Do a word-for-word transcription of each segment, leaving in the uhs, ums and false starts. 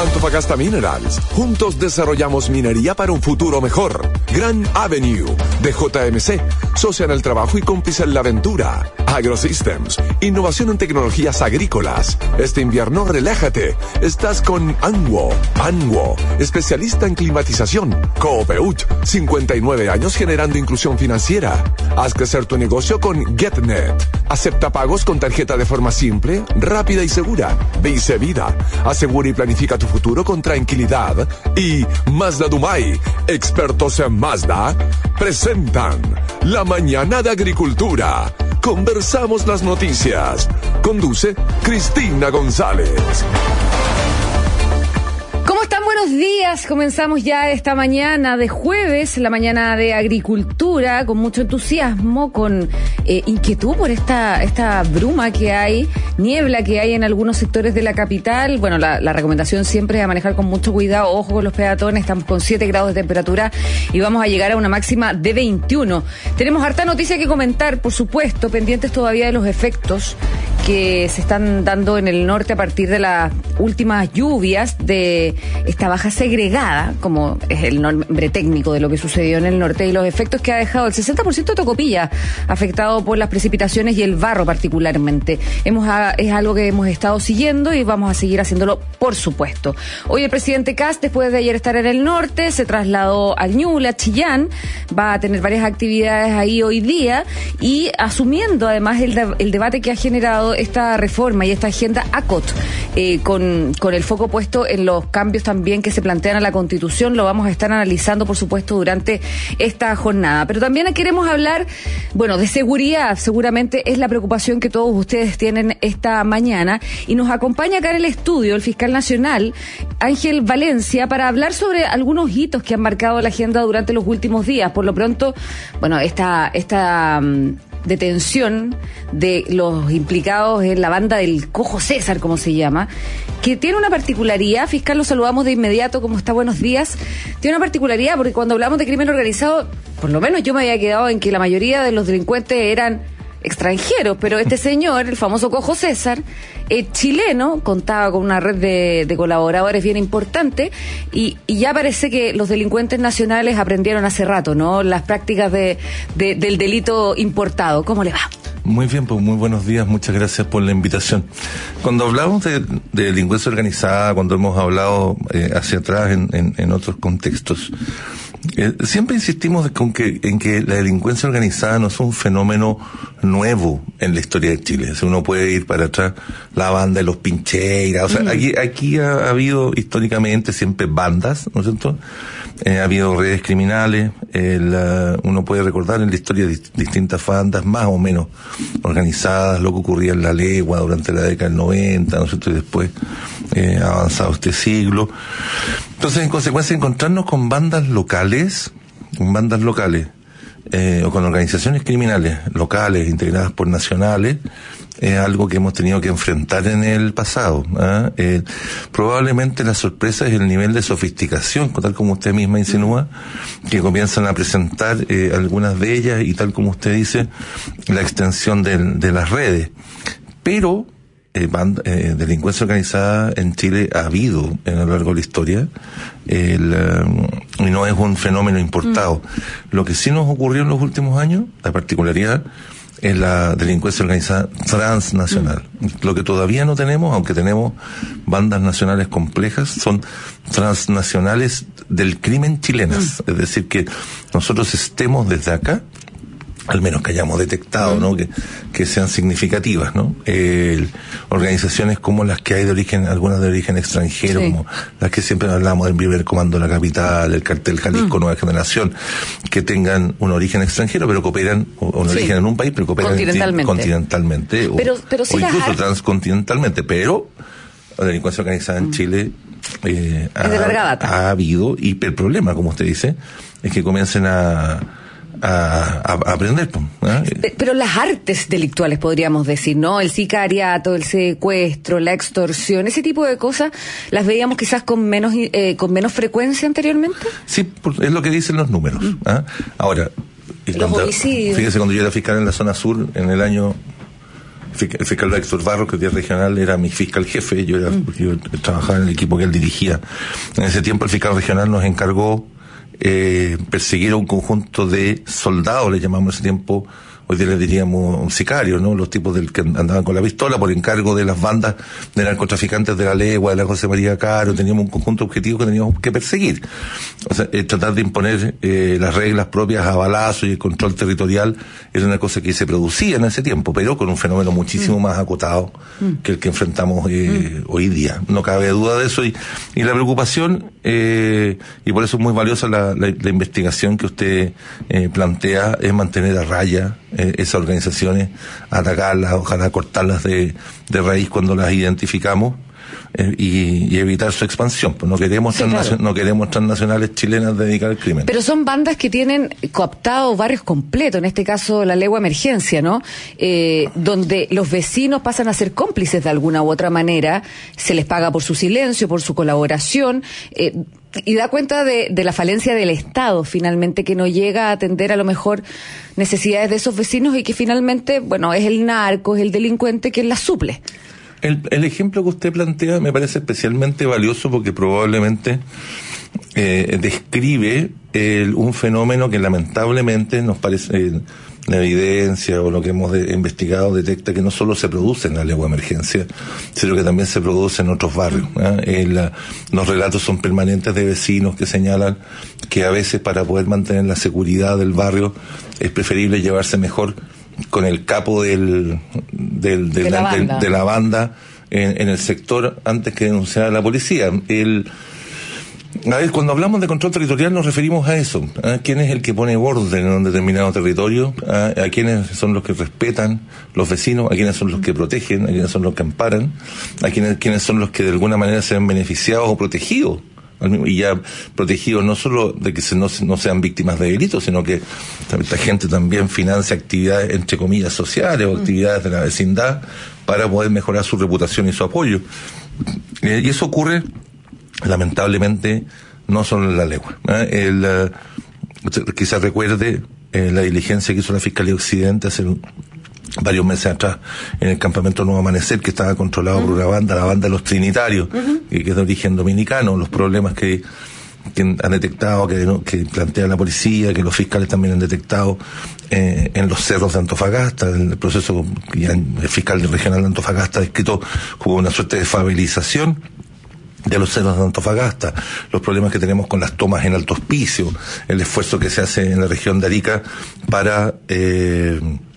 Antofagasta Minerals. Juntos desarrollamos minería para un futuro mejor. Grand Avenue, de J M C, socia en el trabajo y cómplice en la aventura. AgroSystems, innovación en tecnologías agrícolas. Este invierno relájate. Estás con Anwo. Anwo, especialista en climatización. Coopeut, cincuenta y nueve años generando inclusión financiera. Haz crecer tu negocio con GetNet. Acepta pagos con tarjeta de forma simple, rápida y segura. Vice Vida, asegura y planifica tu futuro con tranquilidad. Y Mazda Dumay, expertos en Mazda, presentan La Mañana de Agricultura. Conversamos las noticias. Conduce Cristina González. ¿Cómo están? Buenos días. Comenzamos ya esta mañana de jueves, la mañana de agricultura, con mucho entusiasmo, con eh, inquietud por esta esta bruma que hay, niebla que hay en algunos sectores de la capital. Bueno, la, la recomendación siempre es a manejar con mucho cuidado, ojo con los peatones. Estamos con siete grados de temperatura y vamos a llegar a una máxima de veintiuno. Tenemos harta noticia que comentar, por supuesto, pendientes todavía de los efectos que se están dando en el norte a partir de las últimas lluvias de esta baja segregada, como es el nombre técnico de lo que sucedió en el norte, y los efectos que ha dejado el sesenta por ciento de Tocopilla afectado por las precipitaciones y el barro particularmente. Hemos a, es algo que hemos estado siguiendo y vamos a seguir haciéndolo, por supuesto. Hoy el presidente Kast, después de ayer estar en el norte, se trasladó al Ñuble, a Chillán, va a tener varias actividades ahí hoy día y asumiendo además el, de, el debate que ha generado esta reforma y esta agenda A C O T, eh, con, con el foco puesto en los cambios también que se plantean a la Constitución. Lo vamos a estar analizando, por supuesto, durante esta jornada. Pero también queremos hablar, bueno, de seguridad. Seguramente es la preocupación que todos ustedes tienen esta mañana. Y nos acompaña acá en el estudio el fiscal nacional, Ángel Valencia, para hablar sobre algunos hitos que han marcado la agenda durante los últimos días. Por lo pronto, bueno, esta... esta detención de los implicados en la banda del Cojo César, como se llama, que tiene una particularidad. Fiscal, lo saludamos de inmediato, ¿cómo está? Buenos días. Tiene una particularidad porque cuando hablamos de crimen organizado, por lo menos yo me había quedado en que la mayoría de los delincuentes eran extranjeros, pero este señor, el famoso Cojo César, es chileno, contaba con una red de, de colaboradores bien importante y, y ya parece que los delincuentes nacionales aprendieron hace rato, ¿no? Las prácticas de, de, del delito importado. ¿Cómo le va? Muy bien, pues muy buenos días, muchas gracias por la invitación. Cuando hablamos de, de delincuencia organizada, cuando hemos hablado eh, hacia atrás en, en, en otros contextos, Eh, siempre insistimos con que, en que la delincuencia organizada no es un fenómeno nuevo en la historia de Chile. O sea, uno puede ir para atrás, la banda de los Pincheiras. O sea, mm. aquí, aquí ha, ha habido históricamente siempre bandas, ¿no es cierto? Eh, ha habido redes criminales. Eh, la, uno puede recordar en la historia de distintas bandas más o menos organizadas, lo que ocurría en La Legua durante la década del noventa, ¿no es cierto? Y después eh, ha avanzado este siglo. Entonces, en consecuencia, encontrarnos con bandas locales, con bandas locales, eh, o con organizaciones criminales locales integradas por nacionales, es algo que hemos tenido que enfrentar en el pasado. ¿eh? Eh, probablemente la sorpresa es el nivel de sofisticación, tal como usted misma insinúa, que comienzan a presentar eh, algunas de ellas y tal como usted dice, la extensión de, de las redes. Pero Eh, banda, eh, delincuencia organizada en Chile ha habido en a lo largo de la historia, el, um, y no es un fenómeno importado. Mm. Lo que sí nos ocurrió en los últimos años, la particularidad, es la delincuencia organizada transnacional. Mm. Lo que todavía no tenemos, aunque tenemos bandas nacionales complejas, son transnacionales del crimen chilenas. Mm. Es decir, que nosotros estemos desde acá, al menos que hayamos detectado, ¿no? Que, que sean significativas, ¿no? Eh, organizaciones como las que hay de origen, algunas de origen extranjero, sí, como las que siempre hablamos del primer comando de la capital, el cartel Jalisco, mm. Nueva Generación, que tengan un origen extranjero, pero cooperan, o un sí. origen en un país, pero cooperan continentalmente, continentalmente pero, o, pero si o incluso har... transcontinentalmente, pero la delincuencia organizada en mm. Chile eh, ha, de larga data. ha habido, y el problema, como usted dice, es que comiencen a A, a, a aprender. ¿eh? Pero las artes delictuales, podríamos decir, ¿no? El sicariato, el secuestro, la extorsión, ese tipo de cosas, ¿las veíamos quizás con menos eh, con menos frecuencia anteriormente? Sí, es lo que dicen los números. Mm. ¿eh? Ahora, los homicidios. Fíjese, cuando yo era fiscal en la zona sur, en el año el fiscal Héctor Barros, que hoy día es regional, era mi fiscal jefe, yo, era, mm. yo trabajaba en el equipo que él dirigía. En ese tiempo el fiscal regional nos encargó eh, perseguir a un conjunto de soldados, le llamamos ese tiempo, hoy día le diríamos sicarios, ¿no? Los tipos del que andaban con la pistola por encargo de las bandas de narcotraficantes de la Legua, de la José María Caro. Teníamos un conjunto de objetivos que teníamos que perseguir. O sea, eh, tratar de imponer eh, las reglas propias a balazo y el control territorial era una cosa que se producía en ese tiempo, pero con un fenómeno muchísimo mm. más acotado mm. que el que enfrentamos eh, mm. hoy día. No cabe duda de eso. Y, y la preocupación, eh, y por eso es muy valiosa la, la, la investigación que usted eh, plantea, es mantener a raya Eh, esas organizaciones, atacarlas, ojalá cortarlas de, de raíz cuando las identificamos eh, y, y evitar su expansión. Pues no queremos sí, claro. no queremos transnacionales chilenas dedicadas al crimen. Pero son bandas que tienen cooptados barrios completos, en este caso la Legua Emergencia, ¿no? Eh, donde los vecinos pasan a ser cómplices de alguna u otra manera, se les paga por su silencio, por su colaboración, eh, y da cuenta de, de la falencia del Estado, finalmente, que no llega a atender a lo mejor necesidades de esos vecinos y que finalmente, bueno, es el narco, es el delincuente quien las suple. El, el ejemplo que usted plantea me parece especialmente valioso porque probablemente eh, describe el, un fenómeno que lamentablemente nos parece... Eh, la evidencia o lo que hemos de, investigado detecta que no solo se produce en la Legua Emergencia, sino que también se produce en otros barrios. ¿eh? El, los relatos son permanentes de vecinos que señalan que a veces para poder mantener la seguridad del barrio es preferible llevarse mejor con el capo del, del, del, de, la del, de la banda en, en el sector antes que denunciar a la policía. El A ver, cuando hablamos de control territorial nos referimos a eso, a quién es el que pone orden en un determinado territorio, a, a quiénes son los que respetan los vecinos, a quiénes son los que protegen, a quiénes son los que amparan, a quiénes, quiénes son los que de alguna manera se ven beneficiados o protegidos, y ya protegidos no solo de que se, no, no sean víctimas de delitos, sino que esta gente también financia actividades entre comillas sociales o actividades de la vecindad para poder mejorar su reputación y su apoyo. Eh, y eso ocurre lamentablemente no solo en la Legua. ¿eh? El, uh, quizás recuerde eh, la diligencia que hizo la Fiscalía Occidente hace varios meses atrás en el campamento Nuevo Amanecer, que estaba controlado uh-huh. por una banda, la banda de los Trinitarios, uh-huh. que, que es de origen dominicano, los problemas que, que han detectado, que, ¿no? que plantea la policía, que los fiscales también han detectado eh, en los cerros de Antofagasta, en el proceso que ya el fiscal regional de Antofagasta ha descrito como una suerte de favelización de los cerros de Antofagasta, los problemas que tenemos con las tomas en Alto Hospicio, el esfuerzo que se hace en la región de Arica para eh,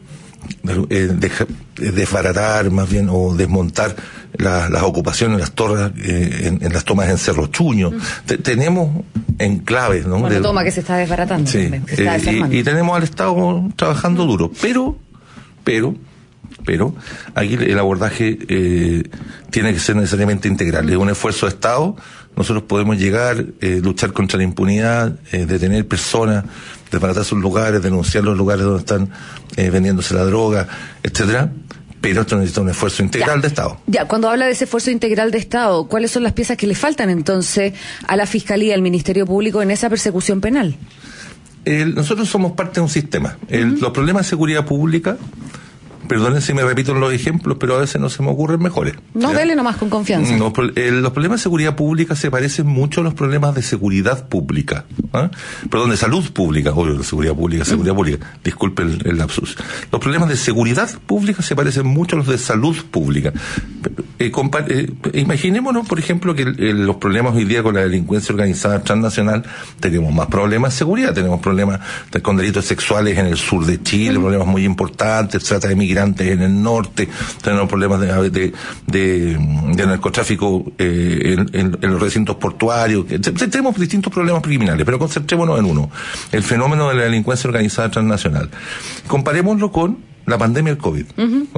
eh, deja, desbaratar más bien o desmontar la, las ocupaciones, las torres eh, en, en las tomas en Cerro Chuño. Mm. Te, tenemos enclaves, ¿no? Una de, toma que se está desbaratando. Sí, se está eh, y, y tenemos al Estado trabajando mm. duro, pero, pero pero aquí el abordaje eh, tiene que ser necesariamente integral. Es un esfuerzo de Estado. Nosotros podemos llegar, eh, luchar contra la impunidad, eh, detener personas, desbaratar sus lugares, denunciar los lugares donde están eh, vendiéndose la droga, etcétera. Pero esto necesita un esfuerzo integral ya, de Estado. Ya, cuando habla de ese esfuerzo integral de Estado, ¿cuáles son las piezas que le faltan entonces a la Fiscalía, al Ministerio Público en esa persecución penal? El, nosotros somos parte de un sistema. El, uh-huh. Los problemas de seguridad pública, perdonen si me repito en los ejemplos, pero a veces no se me ocurren mejores. No, ¿ya? Dele nomás con confianza. No, el, los problemas de seguridad pública se parecen mucho a los problemas de seguridad pública. ¿eh? Perdón, de salud pública. Obvio, de seguridad pública, seguridad mm. pública. Disculpe el, el lapsus. Los problemas de seguridad pública se parecen mucho a los de salud pública. Eh, compa- eh, imaginémonos, por ejemplo, que el, el, los problemas hoy día con la delincuencia organizada transnacional, tenemos más problemas de seguridad, tenemos problemas de, con delitos sexuales en el sur de Chile, mm. problemas muy importantes, trata de migrantes en el norte, tenemos problemas de, de, de, de narcotráfico eh, en, en, en los recintos portuarios, tenemos distintos problemas criminales, pero concentrémonos en uno, el fenómeno de la delincuencia organizada transnacional. Comparémoslo con la pandemia del COVID. Uh-huh.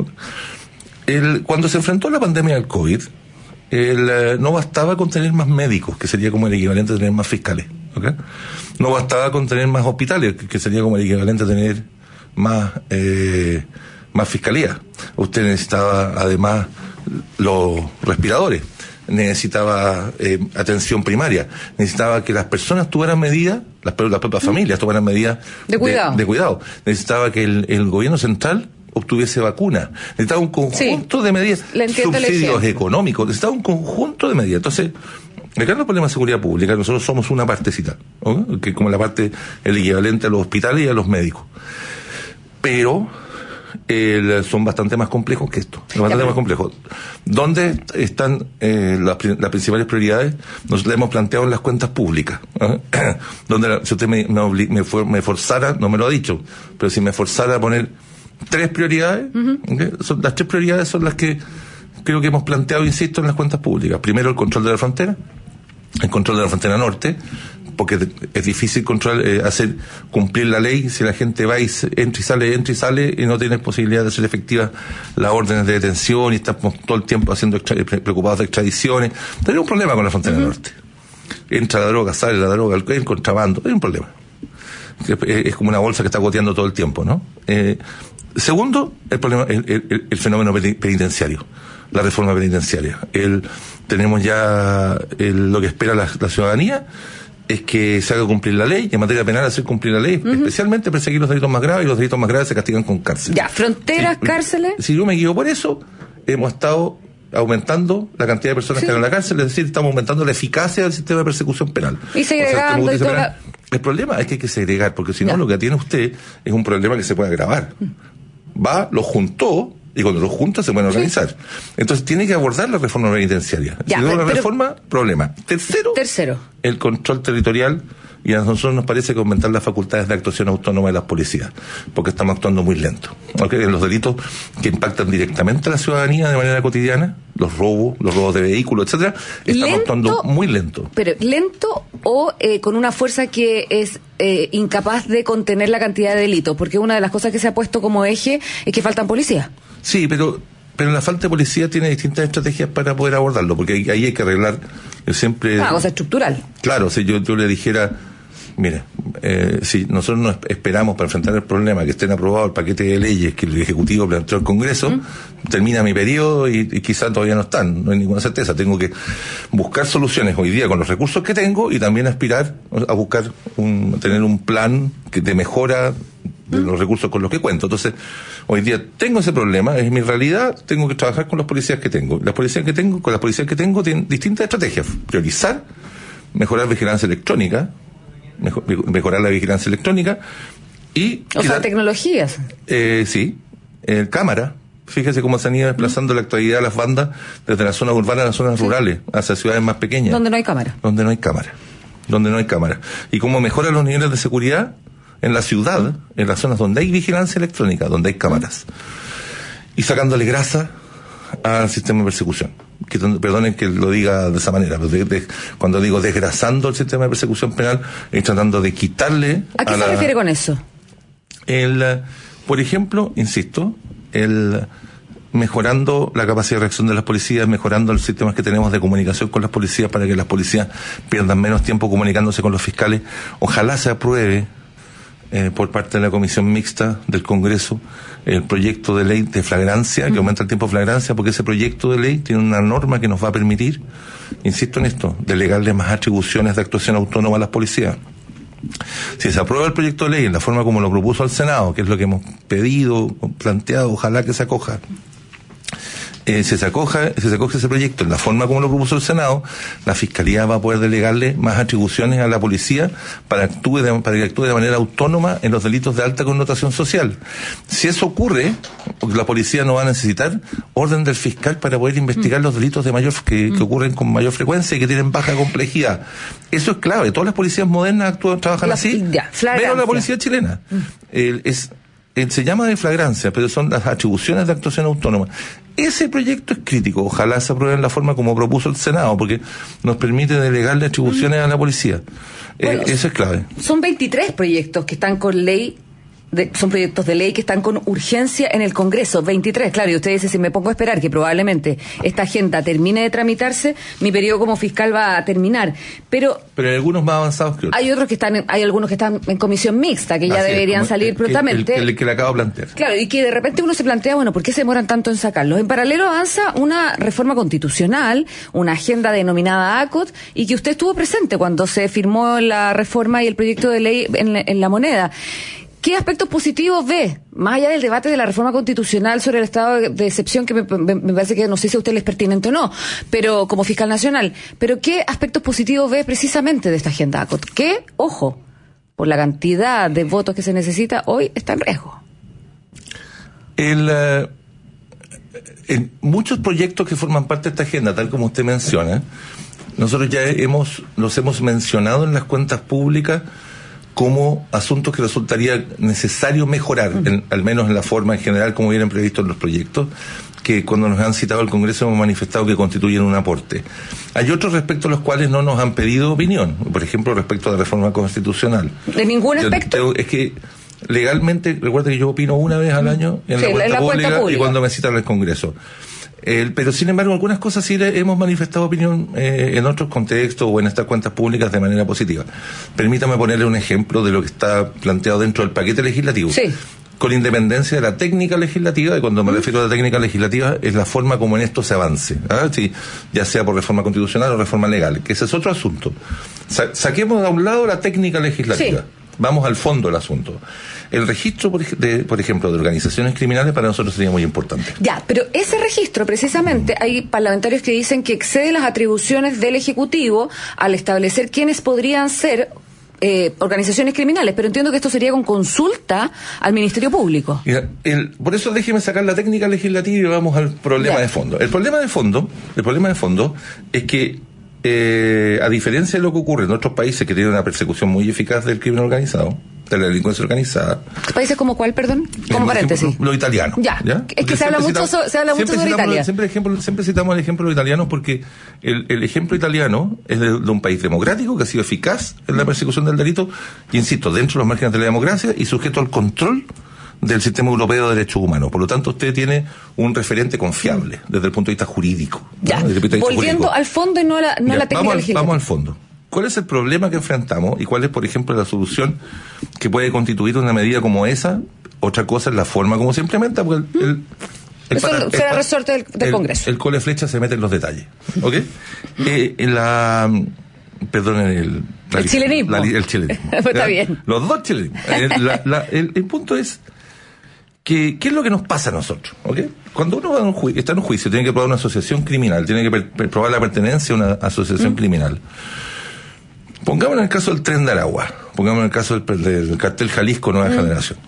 El, cuando se enfrentó la pandemia del COVID, el, eh, no bastaba con tener más médicos, que sería como el equivalente a tener más fiscales. ¿Okay? No bastaba con tener más hospitales, que, que sería como el equivalente a tener más... Eh, más fiscalía. Usted necesitaba además los respiradores, necesitaba eh, atención primaria, necesitaba que las personas tuvieran medidas, las, las propias familias tuvieran medidas de cuidado, de, de cuidado. Necesitaba que el, el gobierno central obtuviese vacuna. Necesitaba un conjunto sí, de medidas, subsidios económicos, necesitaba un conjunto de medidas. Entonces, acá no es problema de seguridad pública, nosotros somos una partecita, ¿no? Que es como la parte, el equivalente a los hospitales y a los médicos. Pero el, son bastante más complejos que esto, bastante ya, más complejos. ¿Dónde están eh, las, las principales prioridades? Nos las hemos planteado en las cuentas públicas. ¿eh? Donde la, si usted me, me, obli, me, for, me forzara, no me lo ha dicho, pero si me forzara a poner tres prioridades, uh-huh. ¿okay? son, las tres prioridades son las que creo que hemos planteado, insisto, en las cuentas públicas. Primero, el control de la frontera, el control de la frontera norte, porque es difícil control, eh, hacer cumplir la ley si la gente va y se, entra y sale, entra y sale y no tiene posibilidad de hacer efectivas las órdenes de detención y estamos todo el tiempo haciendo extra, preocupados de extradiciones. Tenemos un problema con la frontera uh-huh. norte. Entra la droga, sale la droga, el, el contrabando, hay un problema. Es, es como una bolsa que está goteando todo el tiempo, ¿no? Eh, segundo, el problema, el, el, el fenómeno penitenciario. La reforma penitenciaria. El, tenemos ya el, lo que espera la, la ciudadanía es que se haga cumplir la ley, y en materia penal hacer cumplir la ley, uh-huh. especialmente perseguir los delitos más graves, y los delitos más graves se castigan con cárcel. Ya, fronteras, sí, cárceles. Si yo me guío por eso, hemos estado aumentando la cantidad de personas sí. que están en la cárcel, es decir, estamos aumentando la eficacia del sistema de persecución penal. Y segregando o sea, y toda penal, la... El problema es que hay que segregar, porque si no, lo que tiene usted es un problema que se puede agravar. Va, lo juntó, y cuando los juntas se pueden organizar. Sí. Entonces tiene que abordar la reforma penitenciaria. Ya, si no la pero, reforma, problema. Tercero, tercero, el control territorial, y a nosotros nos parece que aumentar las facultades de actuación autónoma de las policías, porque estamos actuando muy lento. ¿Okay? En los delitos que impactan directamente a la ciudadanía de manera cotidiana, los robos, los robos de vehículos, etcétera, estamos lento, actuando muy lento. Pero lento o eh, con una fuerza que es eh, incapaz de contener la cantidad de delitos, porque una de las cosas que se ha puesto como eje es que faltan policías. Sí, pero pero la falta de policía tiene distintas estrategias para poder abordarlo, porque ahí, ahí hay que arreglar yo siempre... Una cosa estructural. Claro, si yo, yo le dijera, mire, eh, si nosotros nos esperamos para enfrentar el problema que estén aprobados el paquete de leyes que el Ejecutivo planteó al Congreso, ¿Mm? termina mi periodo y, y quizás todavía no están, no hay ninguna certeza. Tengo que buscar soluciones hoy día con los recursos que tengo y también aspirar a buscar, un, tener un plan que de mejora de los recursos con los que cuento. Entonces, hoy día tengo ese problema, es mi realidad, tengo que trabajar con los policías que tengo. Las policías que tengo, con las policías que tengo tienen distintas estrategias. Priorizar, mejorar vigilancia electrónica, mejor, mejorar la vigilancia electrónica y... O sea, tecnologías. Eh, sí, eh, cámara. Fíjese cómo se han ido desplazando mm. la actualidad de las bandas desde las zonas urbanas a las zonas sí. rurales, hacia ciudades más pequeñas. Donde no hay cámara. Donde no hay cámara. Donde no hay cámara. Y cómo mejoran los niveles de seguridad en la ciudad, en las zonas donde hay vigilancia electrónica, donde hay cámaras, y sacándole grasa al sistema de persecución. Que, perdonen que lo diga de esa manera, pero de, de, cuando digo desgrasando el sistema de persecución penal, es tratando de quitarle... ¿A qué a se la, refiere con eso? El, por ejemplo, insisto, el mejorando la capacidad de reacción de las policías, mejorando los sistemas que tenemos de comunicación con las policías para que las policías pierdan menos tiempo comunicándose con los fiscales. Ojalá se apruebe Eh, por parte de la Comisión Mixta del Congreso el proyecto de ley de flagrancia, que aumenta el tiempo de flagrancia, porque ese proyecto de ley tiene una norma que nos va a permitir, insisto en esto, delegarle más atribuciones de actuación autónoma a las policías. Si se aprueba el proyecto de ley en la forma como lo propuso el Senado, que es lo que hemos pedido, planteado, ojalá que se acoja, Eh, si se acoja, si se acoge ese proyecto en la forma como lo propuso el Senado, la Fiscalía va a poder delegarle más atribuciones a la policía para, actúe de, para que actúe de manera autónoma en los delitos de alta connotación social. Si eso ocurre, la policía no va a necesitar orden del fiscal para poder investigar mm. los delitos de mayor que, mm. que ocurren con mayor frecuencia y que tienen baja complejidad. Eso es clave. Todas las policías modernas actúan, trabajan la, así, ya, pero la policía chilena mm. eh, es eh, se llama de flagrancia, pero son las atribuciones de actuación autónoma. Ese proyecto es crítico, ojalá se apruebe en la forma como propuso el Senado, porque nos permite delegarle atribuciones a la policía. Bueno, eh, eso es clave. Son veintitrés proyectos que están con ley, de, son proyectos de ley que están con urgencia en el Congreso, veintitrés, claro, y usted dice, si me pongo a esperar que probablemente esta agenda termine de tramitarse, mi periodo como fiscal va a terminar, pero... Pero hay algunos más avanzados que otros. Hay otros que están, en, hay algunos que están en comisión mixta, que ya Así deberían es, salir el, prontamente. El, el, el que le acabo de plantear. Claro, y que de repente uno se plantea, bueno, ¿por qué se demoran tanto en sacarlos? En paralelo avanza una reforma constitucional, una agenda denominada A C O T, y que usted estuvo presente cuando se firmó la reforma y el proyecto de ley en, en la moneda. ¿qué aspectos positivos ve? Más allá del debate de la reforma constitucional sobre el estado de excepción, que me, me, me parece que no sé si a usted le es pertinente o no, pero como fiscal nacional, pero ¿qué aspectos positivos ve precisamente de esta agenda ACOT? Que, ojo, por la cantidad de votos que se necesita, hoy está en riesgo. El, uh, en muchos proyectos que forman parte de esta agenda, tal como usted menciona, nosotros ya hemos los hemos mencionado en las cuentas públicas como asuntos que resultaría necesario mejorar, en, al menos en la forma en general como vienen previstos en los proyectos, que cuando nos han citado al Congreso hemos manifestado que constituyen un aporte. Hay otros respecto a los cuales no nos han pedido opinión, por ejemplo respecto a la reforma constitucional. ¿De ningún aspecto? Yo, es que legalmente, recuerda que yo opino una vez al año en, sí, la, cuenta en la pública, cuenta pública y cuando me citan al Congreso. El, pero sin embargo algunas cosas sí le hemos manifestado opinión eh, en otros contextos o en estas cuentas públicas de manera positiva. Permítame ponerle un ejemplo de lo que está planteado dentro del paquete legislativo. Sí. Con independencia de la técnica legislativa, y cuando me refiero a la técnica legislativa es la forma como en esto se avance, ¿ah? Sí, ya sea por reforma constitucional o reforma legal, que ese es otro asunto. Sa- saquemos a un lado la técnica legislativa. Sí. Vamos al fondo del asunto. El registro, por, de, por ejemplo, de organizaciones criminales para nosotros sería muy importante. Ya, pero ese registro, precisamente, mm. hay parlamentarios que dicen que excede las atribuciones del Ejecutivo al establecer quiénes podrían ser eh, organizaciones criminales, pero entiendo que esto sería con consulta al Ministerio Público. Mira, el, por eso déjeme sacar la técnica legislativa y vamos al problema ya. de fondo. El problema de fondo, el problema de fondo es que Eh, a diferencia de lo que ocurre en otros países que tienen una persecución muy eficaz del crimen organizado, de la delincuencia organizada. ¿Países como cuál, perdón? Como paréntesis. Ejemplo, lo italiano. Ya, ¿ya? Es que se habla mucho, citamos, so, se habla mucho sobre Italia. Siempre, ejemplo, siempre citamos el ejemplo italiano porque el, el ejemplo italiano es de, de un país democrático que ha sido eficaz en la persecución del delito, y insisto, dentro de los márgenes de la democracia y sujeto al control del sistema europeo de derechos humanos. Por lo tanto, usted tiene un referente confiable desde el punto de vista jurídico. Ya, ¿no? Volviendo jurídico. al fondo y no a la, no ya, a la técnica vamos al, legislativa. Vamos al fondo. ¿Cuál es el problema que enfrentamos y cuál es, por ejemplo, la solución que puede constituir una medida como esa? Otra cosa es la forma como se implementa, porque el, el, el Eso para, será el, resorte del, del el, Congreso. El cole flecha se mete en los detalles. ¿Ok? eh, en la... Perdón, el... La, el chilenismo. La, el chilenismo. Está bien. Los dos chilenismos. el, la, la, el, el punto es... Que, ¿Qué es lo que nos pasa a nosotros? ¿Okay? Cuando uno va a un ju- está en un juicio, tiene que probar una asociación criminal, tiene que per- per- probar la pertenencia a una asociación mm. criminal. Pongamos en el caso del Tren de Aragua, pongamos en el caso del, del cartel Jalisco Nueva mm. Generación.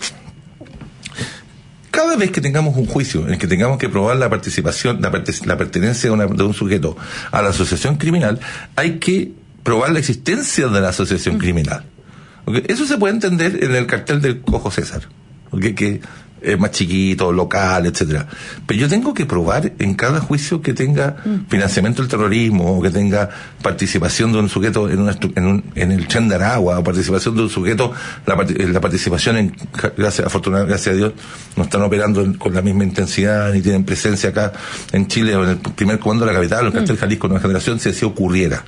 Cada vez que tengamos un juicio en el que tengamos que probar la participación, la, parte- la pertenencia de, una, de un sujeto a la asociación criminal, hay que probar la existencia de la asociación mm. criminal. ¿Okay? Eso se puede entender en el cartel del Cojo César, ¿okay? Que es más chiquito, local, etcétera. Pero yo tengo que probar en cada juicio que tenga mm. financiamiento del terrorismo, o que tenga participación de un sujeto en, una, en, un, en el Tren de Aragua, o participación de un sujeto, la, la participación en, gracias, afortunadamente, gracias a Dios, no están operando en, con la misma intensidad, ni tienen presencia acá en Chile, o en el primer comando de la capital, o el cartel mm. Jalisco Nueva Generación, si así ocurriera.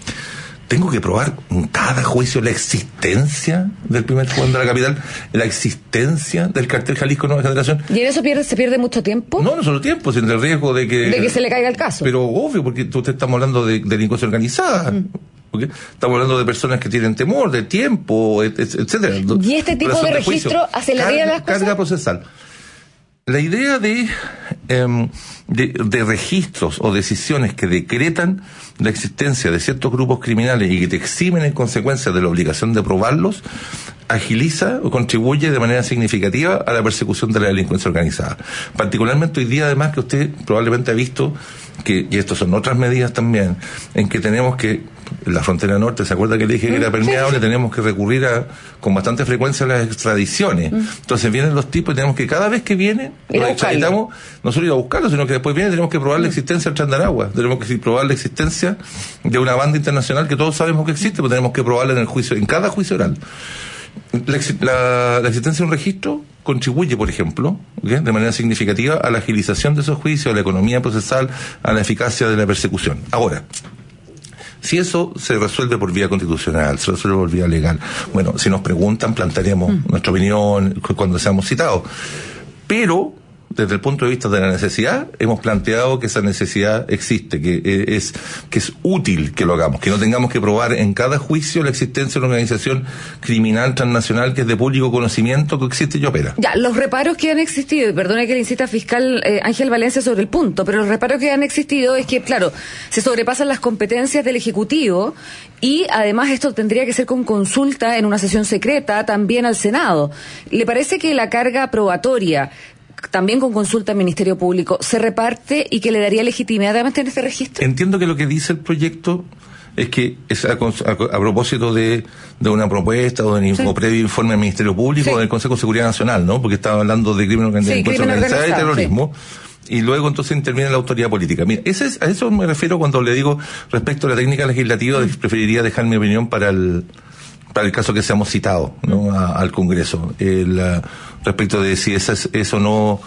Tengo que probar en cada juicio la existencia del primer comando de la capital, la existencia del cartel Jalisco Nueva Generación. ¿Y en eso pierde, se pierde mucho tiempo? No, no solo tiempo, sino el riesgo de que... De que se le caiga el caso. Pero obvio, porque usted estamos hablando de, de delincuencia organizada. Mm. ¿Okay? Estamos hablando de personas que tienen temor, de tiempo, et, et, etcétera. ¿Y este tipo de, de registro aceleraría las cosas? Carga procesal. La idea de, eh, de, de registros o decisiones que decretan la existencia de ciertos grupos criminales y que te eximen en consecuencia de la obligación de probarlos, agiliza o contribuye de manera significativa a la persecución de la delincuencia organizada. Particularmente hoy día, además, que usted probablemente ha visto que, y estas son otras medidas también, en que tenemos que, en la frontera norte, ¿se acuerda que le dije que era permeable? Sí. Tenemos que recurrir a, con bastante frecuencia a las extradiciones. Mm. Entonces vienen los tipos y tenemos que, cada vez que vienen, los extraditamos, no solo ir a buscarlos, sino que después vienen, tenemos que probar mm. la existencia del Tren de Aragua, tenemos que probar la existencia de una banda internacional que todos sabemos que existe, pero tenemos que probarla en el juicio, en cada juicio oral. La, la, la existencia de un registro contribuye, por ejemplo, ¿okay? de manera significativa a la agilización de esos juicios, a la economía procesal, a la eficacia de la persecución. Ahora, si eso se resuelve por vía constitucional, se resuelve por vía legal, bueno, si nos preguntan, plantearemos mm. nuestra opinión cuando seamos citados. Pero, desde el punto de vista de la necesidad, hemos planteado que esa necesidad existe, que es, que es útil que lo hagamos, que no tengamos que probar en cada juicio la existencia de una organización criminal transnacional que es de público conocimiento, que existe y opera. Ya, los reparos que han existido, y perdone que le insista fiscal eh, Ángel Valencia sobre el punto, pero los reparos que han existido es que, claro, se sobrepasan las competencias del Ejecutivo y además esto tendría que ser con consulta en una sesión secreta también al Senado. ¿Le parece que la carga probatoria, también con consulta al Ministerio Público, se reparte y que le daría legitimidad a mantener este registro? Entiendo que lo que dice el proyecto es que es a, a, a propósito de, de una propuesta o de sí. o previo informe del Ministerio Público sí. o del Consejo de Seguridad Nacional, ¿no? Porque estaba hablando de crimen organizado, sí, crimen organizado y terrorismo. Sí. Y luego entonces interviene la autoridad política. Mira, ese es, a eso me refiero cuando le digo respecto a la técnica legislativa, mm. preferiría dejar mi opinión para el para el caso que seamos citados, ¿no? a, al Congreso, el, uh, respecto de si esa es eso no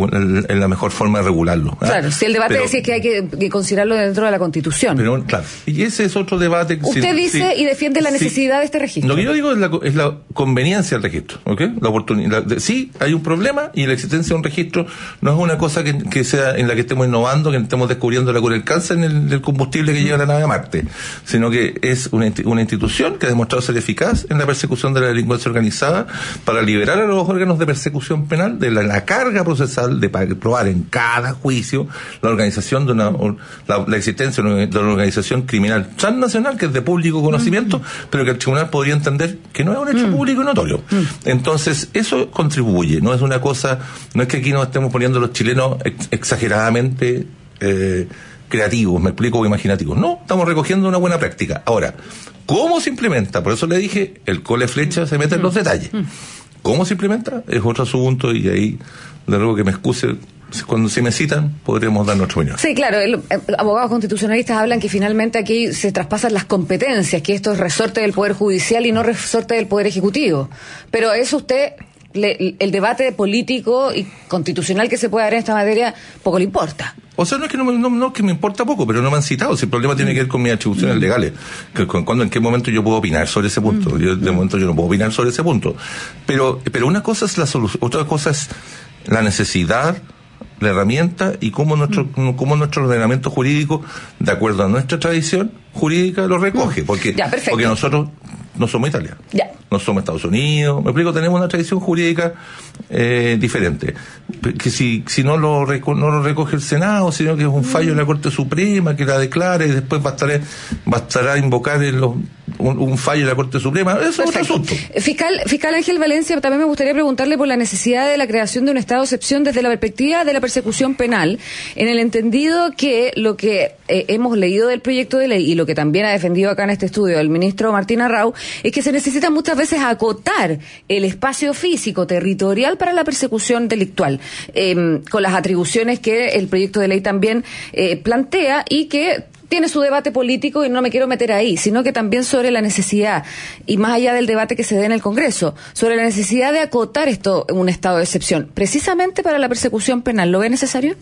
es la mejor forma de regularlo. ¿Ah? Claro, si el debate pero, es que hay que, que considerarlo dentro de la Constitución. Pero claro, y ese es otro debate. Usted si, dice si, y defiende la necesidad si, de este registro. Lo que yo digo es la, es la conveniencia del registro, ¿ok? La oportunidad. De, sí, hay un problema y la existencia de un registro no es una cosa que, que sea en la que estemos innovando, que estemos descubriendo la cura del cáncer en el, el combustible que lleva la nave a Marte, sino que es una, una institución que ha demostrado ser eficaz en la persecución de la delincuencia organizada para liberar a los órganos de persecución penal de la, la carga procesal de probar en cada juicio la organización de una la, la existencia de una, de una organización criminal transnacional que es de público conocimiento, mm. pero que el tribunal podría entender que no es un hecho mm. público y notorio. Mm. Entonces, eso contribuye, no es una cosa, no es que aquí nos estemos poniendo los chilenos ex, exageradamente eh, creativos, me explico, o imaginativos. No, estamos recogiendo una buena práctica. Ahora, ¿cómo se implementa? Por eso le dije, el cole flecha se mete en los detalles. ¿Cómo se implementa? Es otro asunto y ahí, de luego que me excuse, cuando se me citan, podremos dar nuestra opinión. Sí, claro, el, el, abogados constitucionalistas hablan que finalmente aquí se traspasan las competencias, que esto es resorte del Poder Judicial y no resorte del Poder Ejecutivo. Pero eso usted, le, el debate político y constitucional que se puede dar en esta materia, poco le importa. O sea, no es que no, no, no es que me importa poco, pero no me han citado. Si el problema tiene que ver con mis atribuciones legales, que, con, cuando, en qué momento yo puedo opinar sobre ese punto. Yo, de momento yo no puedo opinar sobre ese punto. Pero, pero una cosa es la solución, otra cosa es la necesidad, la herramienta y cómo nuestro, cómo nuestro ordenamiento jurídico, de acuerdo a nuestra tradición jurídica, lo recoge. Porque, ya, porque nosotros no somos Italia. Ya. No somos Estados Unidos. Me explico, tenemos una tradición jurídica eh, diferente. Que si, si no lo, reco- no lo recoge el Senado, sino que es un fallo de la Corte Suprema que la declare y después bastará, bastará invocar en los, un, un fallo de la Corte Suprema. Eso es otro asunto. Fiscal, fiscal Ángel Valencia, también me gustaría preguntarle por la necesidad de la creación de un estado de excepción desde la perspectiva de la persecución penal, en el entendido que lo que eh, hemos leído del proyecto de ley y lo que también ha defendido acá en este estudio el ministro Martín Arrau, es que se necesita muchas veces acotar el espacio físico territorial para la persecución delictual, eh, con las atribuciones que el proyecto de ley también eh, plantea y que tiene su debate político y no me quiero meter ahí, sino que también sobre la necesidad, y más allá del debate que se dé en el Congreso, sobre la necesidad de acotar esto en un estado de excepción, precisamente para la persecución penal. ¿Lo ve necesario?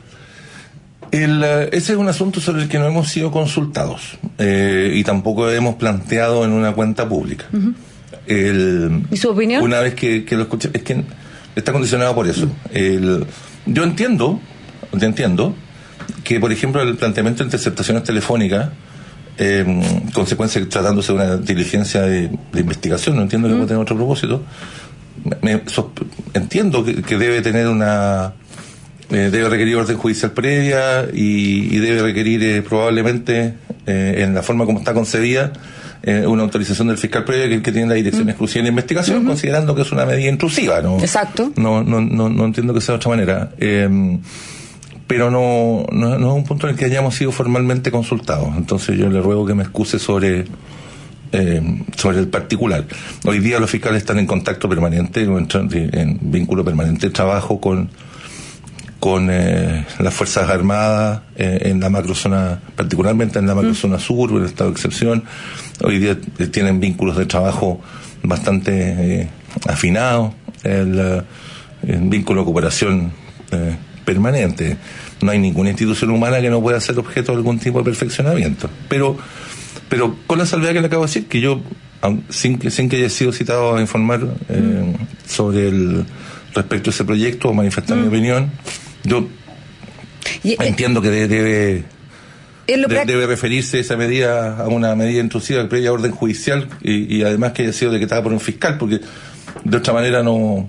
El, uh, ese es un asunto sobre el que no hemos sido consultados eh, y tampoco hemos planteado en una cuenta pública. Uh-huh. El, ¿Y su opinión? Una vez que, que lo escuché, es que está condicionado por eso. El, yo entiendo, yo entiendo que, por ejemplo, el planteamiento de interceptaciones telefónicas, eh, consecuencia tratándose de una diligencia de, de investigación, no entiendo uh-huh. que puede tener otro propósito. Me, so, entiendo que, que debe tener una Eh, debe requerir orden judicial previa y, y debe requerir eh, probablemente eh, en la forma como está concebida eh, una autorización del fiscal previa que, que tiene la dirección mm. exclusiva de investigación, mm-hmm. considerando que es una medida intrusiva, ¿no? Exacto. No, no, no, no entiendo que sea de otra manera. Eh, pero no, no, no es un punto en el que hayamos sido formalmente consultados. Entonces yo le ruego que me excuse sobre Eh, sobre el particular. Hoy día los fiscales están en contacto permanente, en, en vínculo permanente de trabajo con con eh, las Fuerzas Armadas eh, en la macrozona, particularmente en la macrozona mm. sur, en el estado de excepción. Hoy día eh, tienen vínculos de trabajo bastante eh, afinados, el, eh, el vínculo de cooperación eh, permanente. No hay ninguna institución humana que no pueda ser objeto de algún tipo de perfeccionamiento. Pero pero con la salvedad que le acabo de decir, que yo, sin que, sin que haya sido citado a informar eh, mm. sobre el respecto a ese proyecto o manifestar mm. mi opinión. Yo y, entiendo que debe, debe, de, debe referirse esa medida a una medida intrusiva previa orden judicial y, y además que haya sido decretada por un fiscal, porque de otra manera no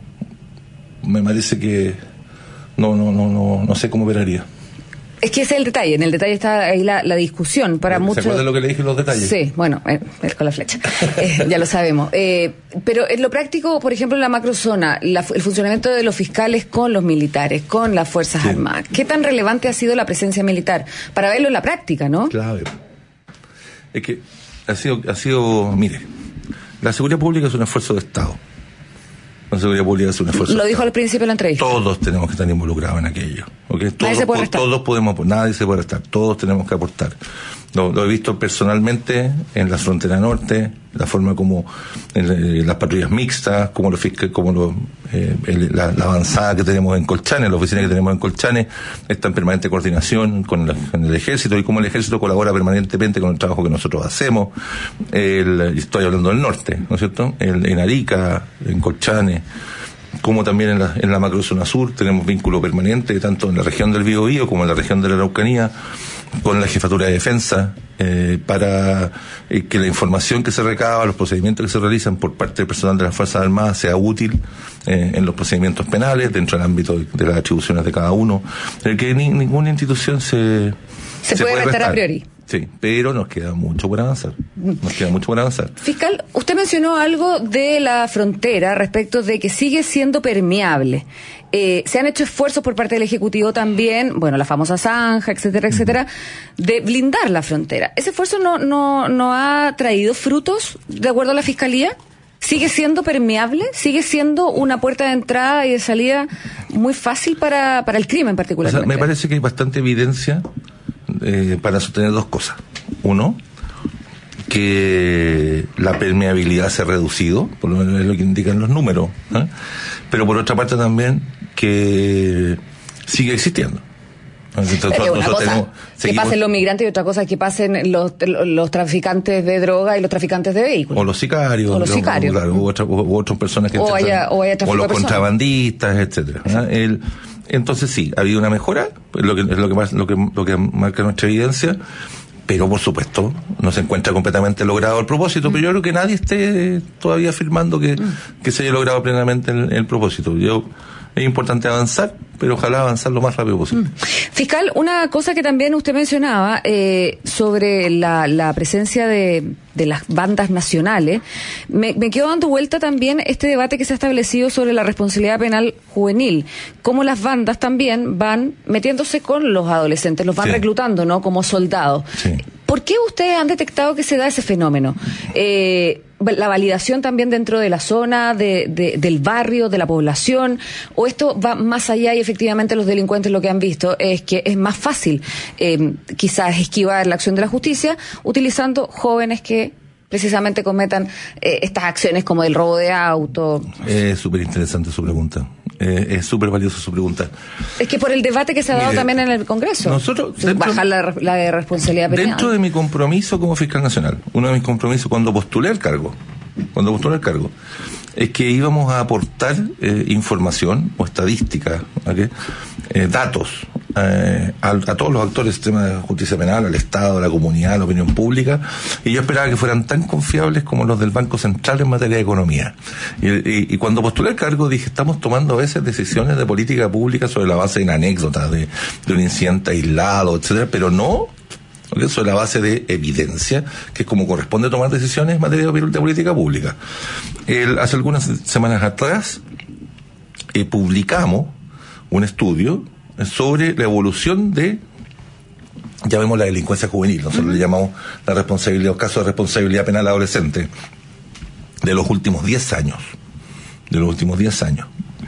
me parece que no no no no, no sé cómo operaría. Es que ese es el detalle, en el detalle está ahí la, la discusión para muchos. ¿Se acuerda de lo que le dije en los detalles? Sí, bueno, eh, con la flecha, eh, ya lo sabemos. Eh, pero en lo práctico, por ejemplo, en la macrozona, la, el funcionamiento de los fiscales con los militares, con las Fuerzas sí. Armadas, ¿qué tan relevante ha sido la presencia militar? Para verlo en la práctica, ¿no? Claro. Es que ha sido, ha sido, mire, la seguridad pública es un esfuerzo de Estado. La seguridad pública es un esfuerzo. Lo dijo al principio de la entrevista. Todos tenemos que estar involucrados en aquello. ¿Okay? Todos, nadie se puede restar. Todos podemos, nadie se puede restar. Todos tenemos que aportar. Lo, lo he visto personalmente en la frontera norte, la forma como eh, las patrullas mixtas, como los como los, eh, el, la, la avanzada que tenemos en Colchane, las oficinas que tenemos en Colchane, está en permanente coordinación con, la, con el ejército y cómo el ejército colabora permanentemente con el trabajo que nosotros hacemos. El, estoy hablando del norte, ¿no es cierto? El, en Arica, en Colchane, como también en la, en la macrozona sur tenemos vínculo permanente, tanto en la región del Biobío como en la región de la Araucanía, con la Jefatura de Defensa, eh, para eh, que la información que se recaba, los procedimientos que se realizan por parte del personal de las Fuerzas Armadas sea útil eh, en los procedimientos penales, dentro del ámbito de, de las atribuciones de cada uno, eh, que ni, ninguna institución se... Se, se puede, puede restar a priori. Sí, pero nos queda mucho por avanzar. Nos queda mucho por avanzar. Fiscal, usted mencionó algo de la frontera respecto de que sigue siendo permeable. Eh, se han hecho esfuerzos por parte del Ejecutivo también, bueno, la famosa zanja, etcétera, etcétera, de blindar la frontera. ¿Ese esfuerzo no, no, no ha traído frutos, de acuerdo a la Fiscalía? ¿Sigue siendo permeable? ¿Sigue siendo una puerta de entrada y de salida muy fácil para, para el crimen particularmente? O sea, me parece que hay bastante evidencia Eh, para sostener dos cosas. Uno, que la permeabilidad se ha reducido, por lo menos es lo que indican los números, ¿eh? Pero por otra parte también que sigue existiendo. Entonces, eh, una cosa tenemos, que seguimos, pasen los migrantes y otra cosa que pasen los, los traficantes de droga y los traficantes de vehículos. O los sicarios. O los sicarios. Claro, u, otra, u, u otras personas que... O, haya, o, haya o los contrabandistas, etcétera. ¿eh? El, entonces sí, ha habido una mejora, es lo que, es lo que, más, lo que, lo que marca nuestra evidencia, pero por supuesto no se encuentra completamente logrado el propósito, mm. pero yo creo que nadie esté todavía afirmando que, mm. que se haya logrado plenamente el, el propósito. Yo Es importante avanzar, pero ojalá avanzar lo más rápido posible. Fiscal, una cosa que también usted mencionaba eh, sobre la, la presencia de, de las bandas nacionales, me, me quedo dando vuelta también este debate que se ha establecido sobre la responsabilidad penal juvenil, cómo las bandas también van metiéndose con los adolescentes, los van sí. reclutando, ¿no?, como soldados. Sí. ¿Por qué ustedes han detectado que se da ese fenómeno? Eh, la validación también dentro de la zona, de, de, del barrio, de la población, o esto va más allá y efectivamente los delincuentes lo que han visto es que es más fácil eh, quizás esquivar la acción de la justicia utilizando jóvenes que precisamente cometan eh, estas acciones como el robo de auto. Es súper interesante su pregunta. Eh, es súper valiosa su pregunta. Es que por el debate que se ha dado Mire, también en el Congreso, nosotros dentro, bajar la, la de responsabilidad penal. Dentro de mi compromiso como fiscal nacional, uno de mis compromisos cuando postulé el cargo, cuando postulé el cargo, es que íbamos a aportar eh, información o estadística, ¿okay? eh, datos eh, a, a todos los actores del sistema de justicia penal, al Estado, a la comunidad, a la opinión pública, y yo esperaba que fueran tan confiables como los del Banco Central en materia de economía. Y, y, y cuando postulé el cargo dije, estamos tomando a veces decisiones de política pública sobre la base de una anécdota, de, de un incidente aislado, etcétera, pero no ¿okay? sobre la base de evidencia, que es como corresponde tomar decisiones en materia de política pública. El, hace algunas semanas atrás eh, publicamos un estudio sobre la evolución de, llamemos la delincuencia juvenil, nosotros uh-huh. le llamamos la responsabilidad, o caso de responsabilidad penal adolescente, de los últimos diez años, de los últimos diez años.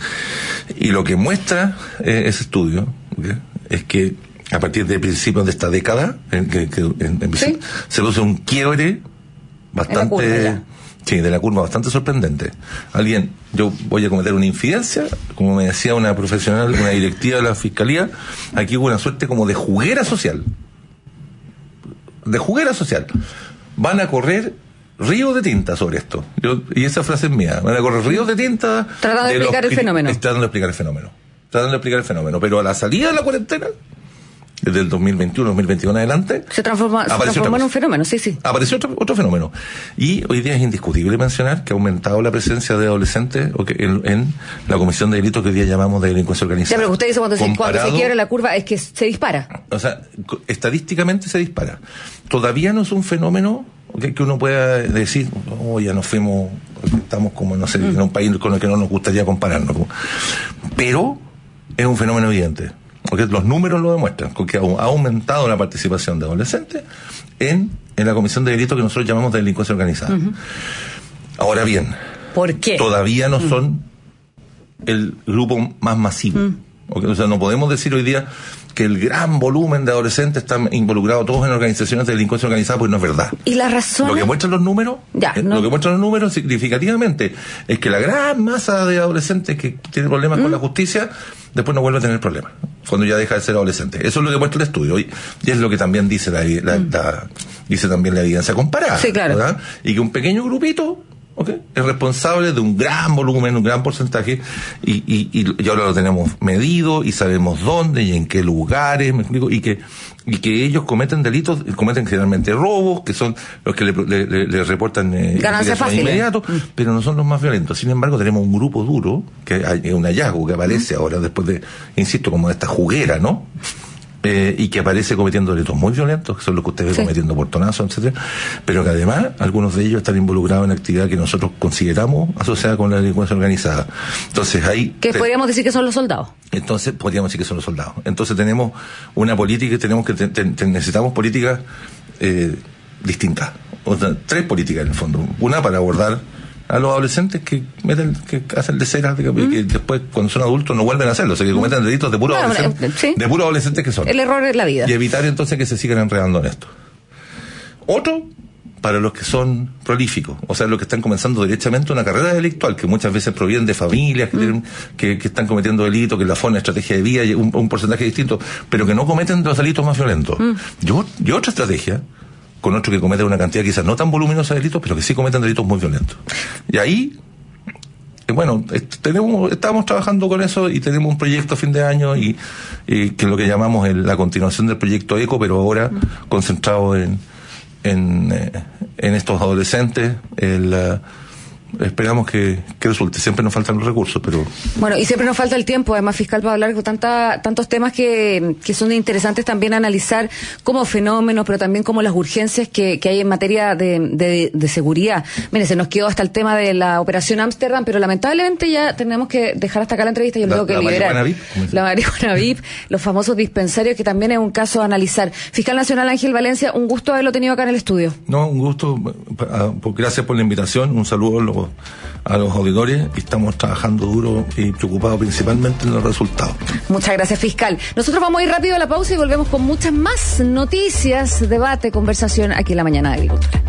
Y lo que muestra eh, ese estudio, ¿okay? es que a partir de principios de esta década, en que, que en, en, ¿Sí? se produce un quiebre bastante, sí, de la curva bastante sorprendente. Alguien, yo voy a cometer una infidencia, como me decía una profesional, una directiva de la Fiscalía, aquí hubo una suerte como de juguera social. De juguera social. Van a correr ríos de tinta sobre esto. Yo, y esa frase es mía. Van a correr ríos de tinta. Tratando de, de explicar los, el fenómeno. Tratando de explicar el fenómeno. Tratando de explicar el fenómeno. Pero a la salida de la cuarentena, desde el dos mil veintiuno, dos mil veintidós en adelante, se transforma, se transformó en un fenómeno, sí, sí. Apareció otro, otro fenómeno. Y hoy día es indiscutible mencionar que ha aumentado la presencia de adolescentes en, en la comisión de delitos que hoy día llamamos de delincuencia organizada. Ya, pero usted dice cuando se, cuando se quiebra la curva es que se dispara. O sea, estadísticamente se dispara. Todavía no es un fenómeno que, que uno pueda decir, oh, ya nos fuimos, estamos como, no sé, mm. en un país con el que no nos gustaría compararnos. Pero es un fenómeno evidente. Porque los números lo demuestran, porque ha aumentado la participación de adolescentes en, en la comisión de delitos que nosotros llamamos de delincuencia organizada. Uh-huh. Ahora bien, ¿por qué? Todavía no uh-huh. son el grupo más masivo. Uh-huh. O sea, no podemos decir hoy día que el gran volumen de adolescentes están involucrados todos en organizaciones de delincuencia organizada, pues no es verdad. ¿Y la razón? Lo que muestran los números, ya, eh, no. lo que muestran los números significativamente es que la gran masa de adolescentes que tienen problemas mm. con la justicia, después no vuelve a tener problemas, cuando ya deja de ser adolescente. Eso es lo que muestra el estudio, y, y es lo que también dice la, la, mm. la dice también la evidencia comparada. Sí, claro. ¿verdad? Y que un pequeño grupito, okay, es responsable de un gran volumen, un gran porcentaje, y, y, y, y ahora lo tenemos medido y sabemos dónde y en qué lugares, me explico, y que y que ellos cometen delitos, cometen generalmente robos, que son los que le, le, le, le reportan eh, ganancias fáciles inmediatos, mm. pero no son los más violentos. Sin embargo, tenemos un grupo duro, que hay un hallazgo que aparece mm. ahora después de, insisto, como de esta juguera, ¿no? Eh, y que aparece cometiendo delitos muy violentos, que son los que usted ve sí. cometiendo portonazos, etcétera, pero que además algunos de ellos están involucrados en actividad que nosotros consideramos asociada con la delincuencia organizada. Entonces ahí... Que te, podríamos decir que son los soldados. Entonces podríamos decir que son los soldados. Entonces tenemos una política, tenemos que te, te, te, necesitamos políticas eh, distintas. O sea, tres políticas en el fondo. Una para abordar a los adolescentes que meten, que hacen leceras, que, mm. que después cuando son adultos no vuelven a hacerlo, o sea que cometen delitos de puros claro, adolescentes, sí. de puros adolescentes que son. El error es la vida. Y evitar entonces que se sigan enredando en esto. Otro, para los que son prolíficos, o sea, los que están comenzando derechamente una carrera delictual, que muchas veces provienen de familias que, mm. tienen, que, que están cometiendo delitos, que la forma, estrategia de vida, y un, un porcentaje distinto, pero que no cometen los delitos más violentos. Mm. Yo, yo otra estrategia, con otro que cometen una cantidad quizás no tan voluminosa de delitos, pero que sí cometen delitos muy violentos. Y ahí, eh, bueno, tenemos, estamos trabajando con eso y tenemos un proyecto a fin de año y, y que es lo que llamamos el, la continuación del proyecto ECO, pero ahora mm. concentrado en en, eh, en estos adolescentes. El, uh, esperamos que, que resulte. Siempre nos faltan los recursos, pero... Bueno, y siempre nos falta el tiempo, además, fiscal, para hablar de tanta, tantos temas que, que son interesantes también analizar como fenómenos, pero también como las urgencias que, que hay en materia de, de, de seguridad. Mire, se nos quedó hasta el tema de la operación Ámsterdam, pero lamentablemente ya tenemos que dejar hasta acá la entrevista y yo la, tengo que la liberar. Marihuana V I P, la marihuana V I P, los famosos dispensarios, que también es un caso a analizar. Fiscal Nacional Ángel Valencia, un gusto haberlo tenido acá en el estudio. No, un gusto. Gracias por la invitación. Un saludo a los a los auditores, y estamos trabajando duro y preocupados principalmente en los resultados. Muchas gracias, fiscal. Nosotros vamos a ir rápido a la pausa y volvemos con muchas más noticias, debate, conversación aquí en la Mañana de Agricultura.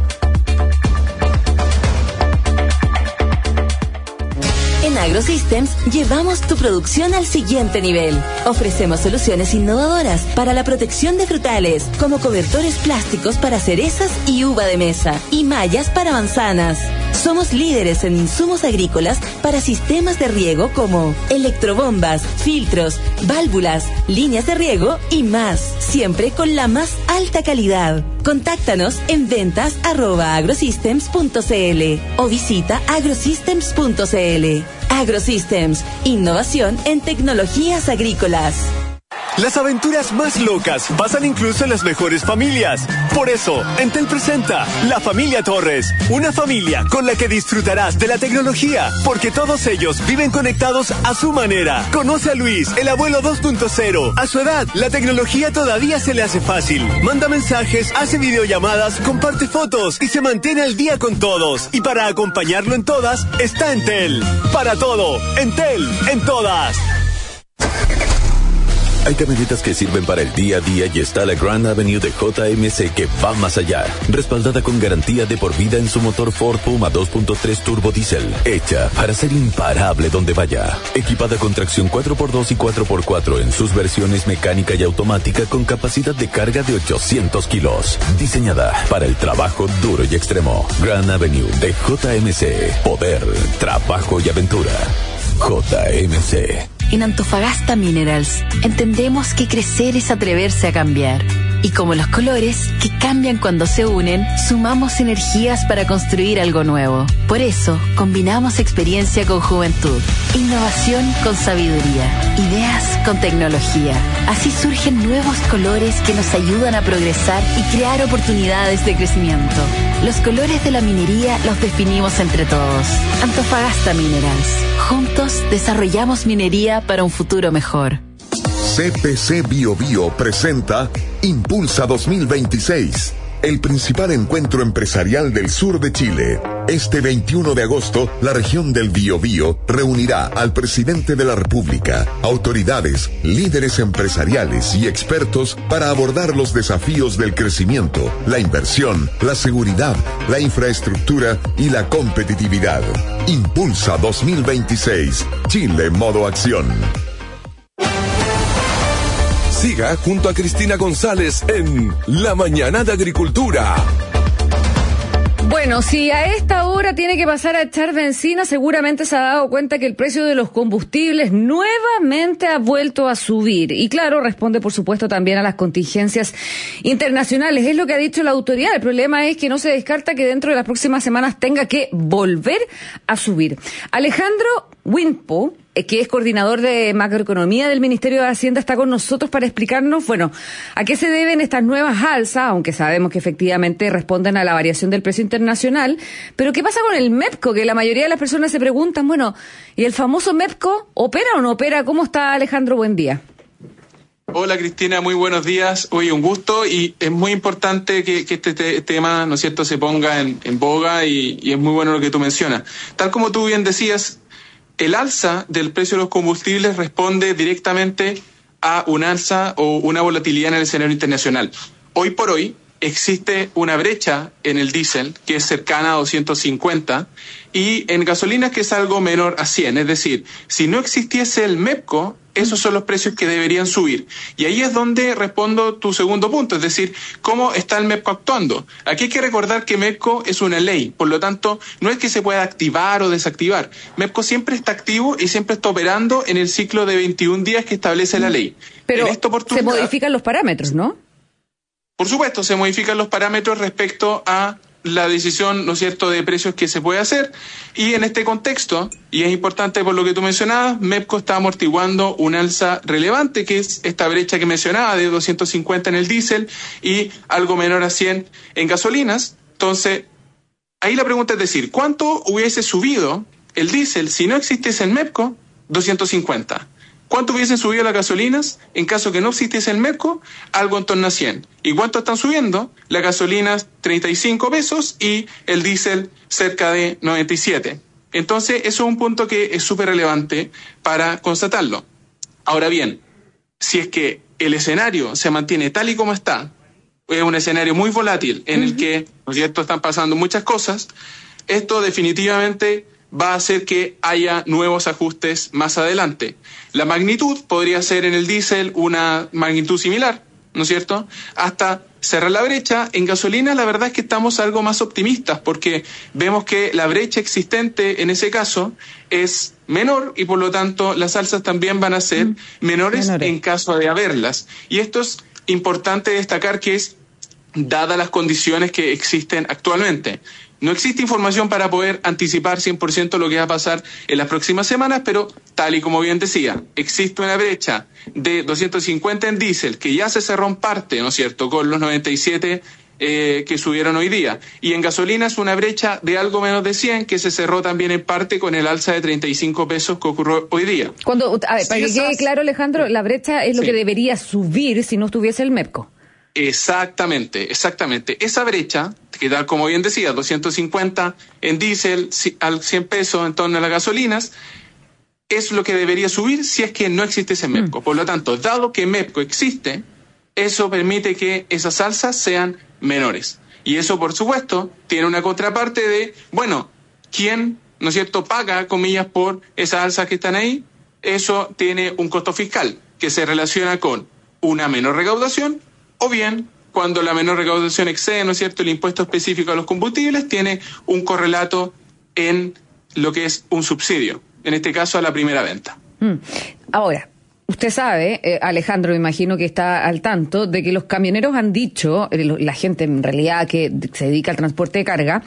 En AgroSystems llevamos tu producción al siguiente nivel. Ofrecemos soluciones innovadoras para la protección de frutales, como cobertores plásticos para cerezas y uva de mesa, y mallas para manzanas. Somos líderes en insumos agrícolas para sistemas de riego como electrobombas, filtros, válvulas, líneas de riego y más, siempre con la más alta calidad. Contáctanos en ventas arroba agrosystems punto cl o visita agrosystems punto cl. AgroSystems, innovación en tecnologías agrícolas. Las aventuras más locas pasan incluso en las mejores familias. Por eso, Entel presenta La Familia Torres, una familia con la que disfrutarás de la tecnología, porque todos ellos viven conectados a su manera. Conoce a Luis, el abuelo dos punto cero. A su edad, la tecnología todavía se le hace fácil. Manda mensajes, hace videollamadas, comparte fotos y se mantiene al día con todos. Y para acompañarlo en todas, está Entel. Para todo, Entel, en todas. Hay camionetas que sirven para el día a día y está la Grand Avenue de J M C que va más allá. Respaldada con garantía de por vida en su motor Ford Puma dos punto tres Turbo Diesel. Hecha para ser imparable donde vaya. Equipada con tracción cuatro por dos y cuatro por cuatro en sus versiones mecánica y automática con capacidad de carga de ochocientos kilos. Diseñada para el trabajo duro y extremo. Grand Avenue de J M C. Poder, trabajo y aventura. J M C. En Antofagasta Minerals entendemos que crecer es atreverse a cambiar. Y como los colores, que cambian cuando se unen, sumamos energías para construir algo nuevo. Por eso, combinamos experiencia con juventud, innovación con sabiduría, ideas con tecnología. Así surgen nuevos colores que nos ayudan a progresar y crear oportunidades de crecimiento. Los colores de la minería los definimos entre todos. Antofagasta Minerals. Juntos desarrollamos minería para un futuro mejor. C P C Bio Bio presenta Impulsa dos mil veintiséis, el principal encuentro empresarial del sur de Chile. Este veintiuno de agosto, la región del Biobío reunirá al presidente de la República, autoridades, líderes empresariales y expertos para abordar los desafíos del crecimiento, la inversión, la seguridad, la infraestructura y la competitividad. Impulsa dos mil veintiséis, Chile modo acción. Siga junto a Cristina González en La Mañana de Agricultura. Bueno, si a esta hora tiene que pasar a echar benzina, seguramente se ha dado cuenta que el precio de los combustibles nuevamente ha vuelto a subir. Y claro, responde por supuesto también a las contingencias internacionales. Es lo que ha dicho la autoridad. El problema es que no se descarta que dentro de las próximas semanas tenga que volver a subir. Alejandro Winpo, que es coordinador de macroeconomía del Ministerio de Hacienda, está con nosotros para explicarnos, bueno, a qué se deben estas nuevas alzas, aunque sabemos que efectivamente responden a la variación del precio internacional. Pero ¿qué pasa con el MEPCO? Que la mayoría de las personas se preguntan, bueno, ¿y el famoso MEPCO opera o no opera? ¿Cómo está, Alejandro? Buen día. Hola Cristina, muy buenos días. Hoy un gusto y es muy importante que, que este te, tema, ¿no es cierto?, se ponga en, en boga y, y es muy bueno lo que tú mencionas. Tal como tú bien decías, el alza del precio de los combustibles responde directamente a un alza o una volatilidad en el escenario internacional. Hoy por hoy existe una brecha en el diésel que es cercana a doscientos cincuenta y en gasolinas que es algo menor a cien. Es decir, si no existiese el MEPCO, esos son los precios que deberían subir. Y ahí es donde respondo tu segundo punto, es decir, ¿cómo está el MEPCO actuando? Aquí hay que recordar que MEPCO es una ley, por lo tanto, no es que se pueda activar o desactivar. MEPCO siempre está activo y siempre está operando en el ciclo de veintiún días que establece la ley. Pero se modifican los parámetros, ¿no? Por supuesto, se modifican los parámetros respecto a la decisión, ¿no es cierto?, de precios que se puede hacer. Y en este contexto, y es importante por lo que tú mencionabas, MEPCO está amortiguando un alza relevante, que es esta brecha que mencionaba de doscientos cincuenta en el diésel y algo menor a cien en gasolinas. Entonces, ahí la pregunta es decir, ¿cuánto hubiese subido el diésel si no existiese el MEPCO? doscientos cincuenta. ¿Cuánto hubiesen subido las gasolinas en caso que no existiese el MEPCO? Algo en torno a cien. ¿Y cuánto están subiendo? Las gasolinas treinta y cinco pesos y el diésel cerca de noventa y siete. Entonces, eso es un punto que es súper relevante para constatarlo. Ahora bien, si es que el escenario se mantiene tal y como está, es un escenario muy volátil en uh-huh. el que, ¿no es cierto?, están pasando muchas cosas, esto definitivamente va a hacer que haya nuevos ajustes más adelante. La magnitud podría ser en el diésel una magnitud similar, ¿no es cierto?, hasta cerrar la brecha. En gasolina la verdad es que estamos algo más optimistas porque vemos que la brecha existente en ese caso es menor y por lo tanto las alzas también van a ser mm. menores, menores en caso de haberlas. Y esto es importante destacar que es dadas las condiciones que existen actualmente. No existe información para poder anticipar cien por ciento lo que va a pasar en las próximas semanas, pero tal y como bien decía, existe una brecha de doscientos cincuenta en diésel que ya se cerró en parte, ¿no es cierto?, con los noventa y siete eh, que subieron hoy día. Y en gasolina es una brecha de algo menos de cien que se cerró también en parte con el alza de treinta y cinco pesos que ocurrió hoy día. Cuando, a ver, para que quede claro, Alejandro, la brecha es lo sí. que debería subir si no estuviese el MEPCO. Exactamente, exactamente. Esa brecha, que tal como bien decía, doscientos cincuenta en diésel, al cien pesos en torno a las gasolinas, es lo que debería subir si es que no existiese MEPCO. Por lo tanto, dado que MEPCO existe, eso permite que esas alzas sean menores. Y eso, por supuesto, tiene una contraparte de, bueno, ¿quién, no es cierto?, paga, comillas, por esas alzas que están ahí? Eso tiene un costo fiscal que se relaciona con una menor recaudación, o bien, cuando la menor recaudación excede, ¿no es cierto?, el impuesto específico a los combustibles, tiene un correlato en lo que es un subsidio, en este caso a la primera venta. Mm. Ahora, usted sabe, eh, Alejandro, me imagino que está al tanto, de que los camioneros han dicho, eh, la gente en realidad que se dedica al transporte de carga,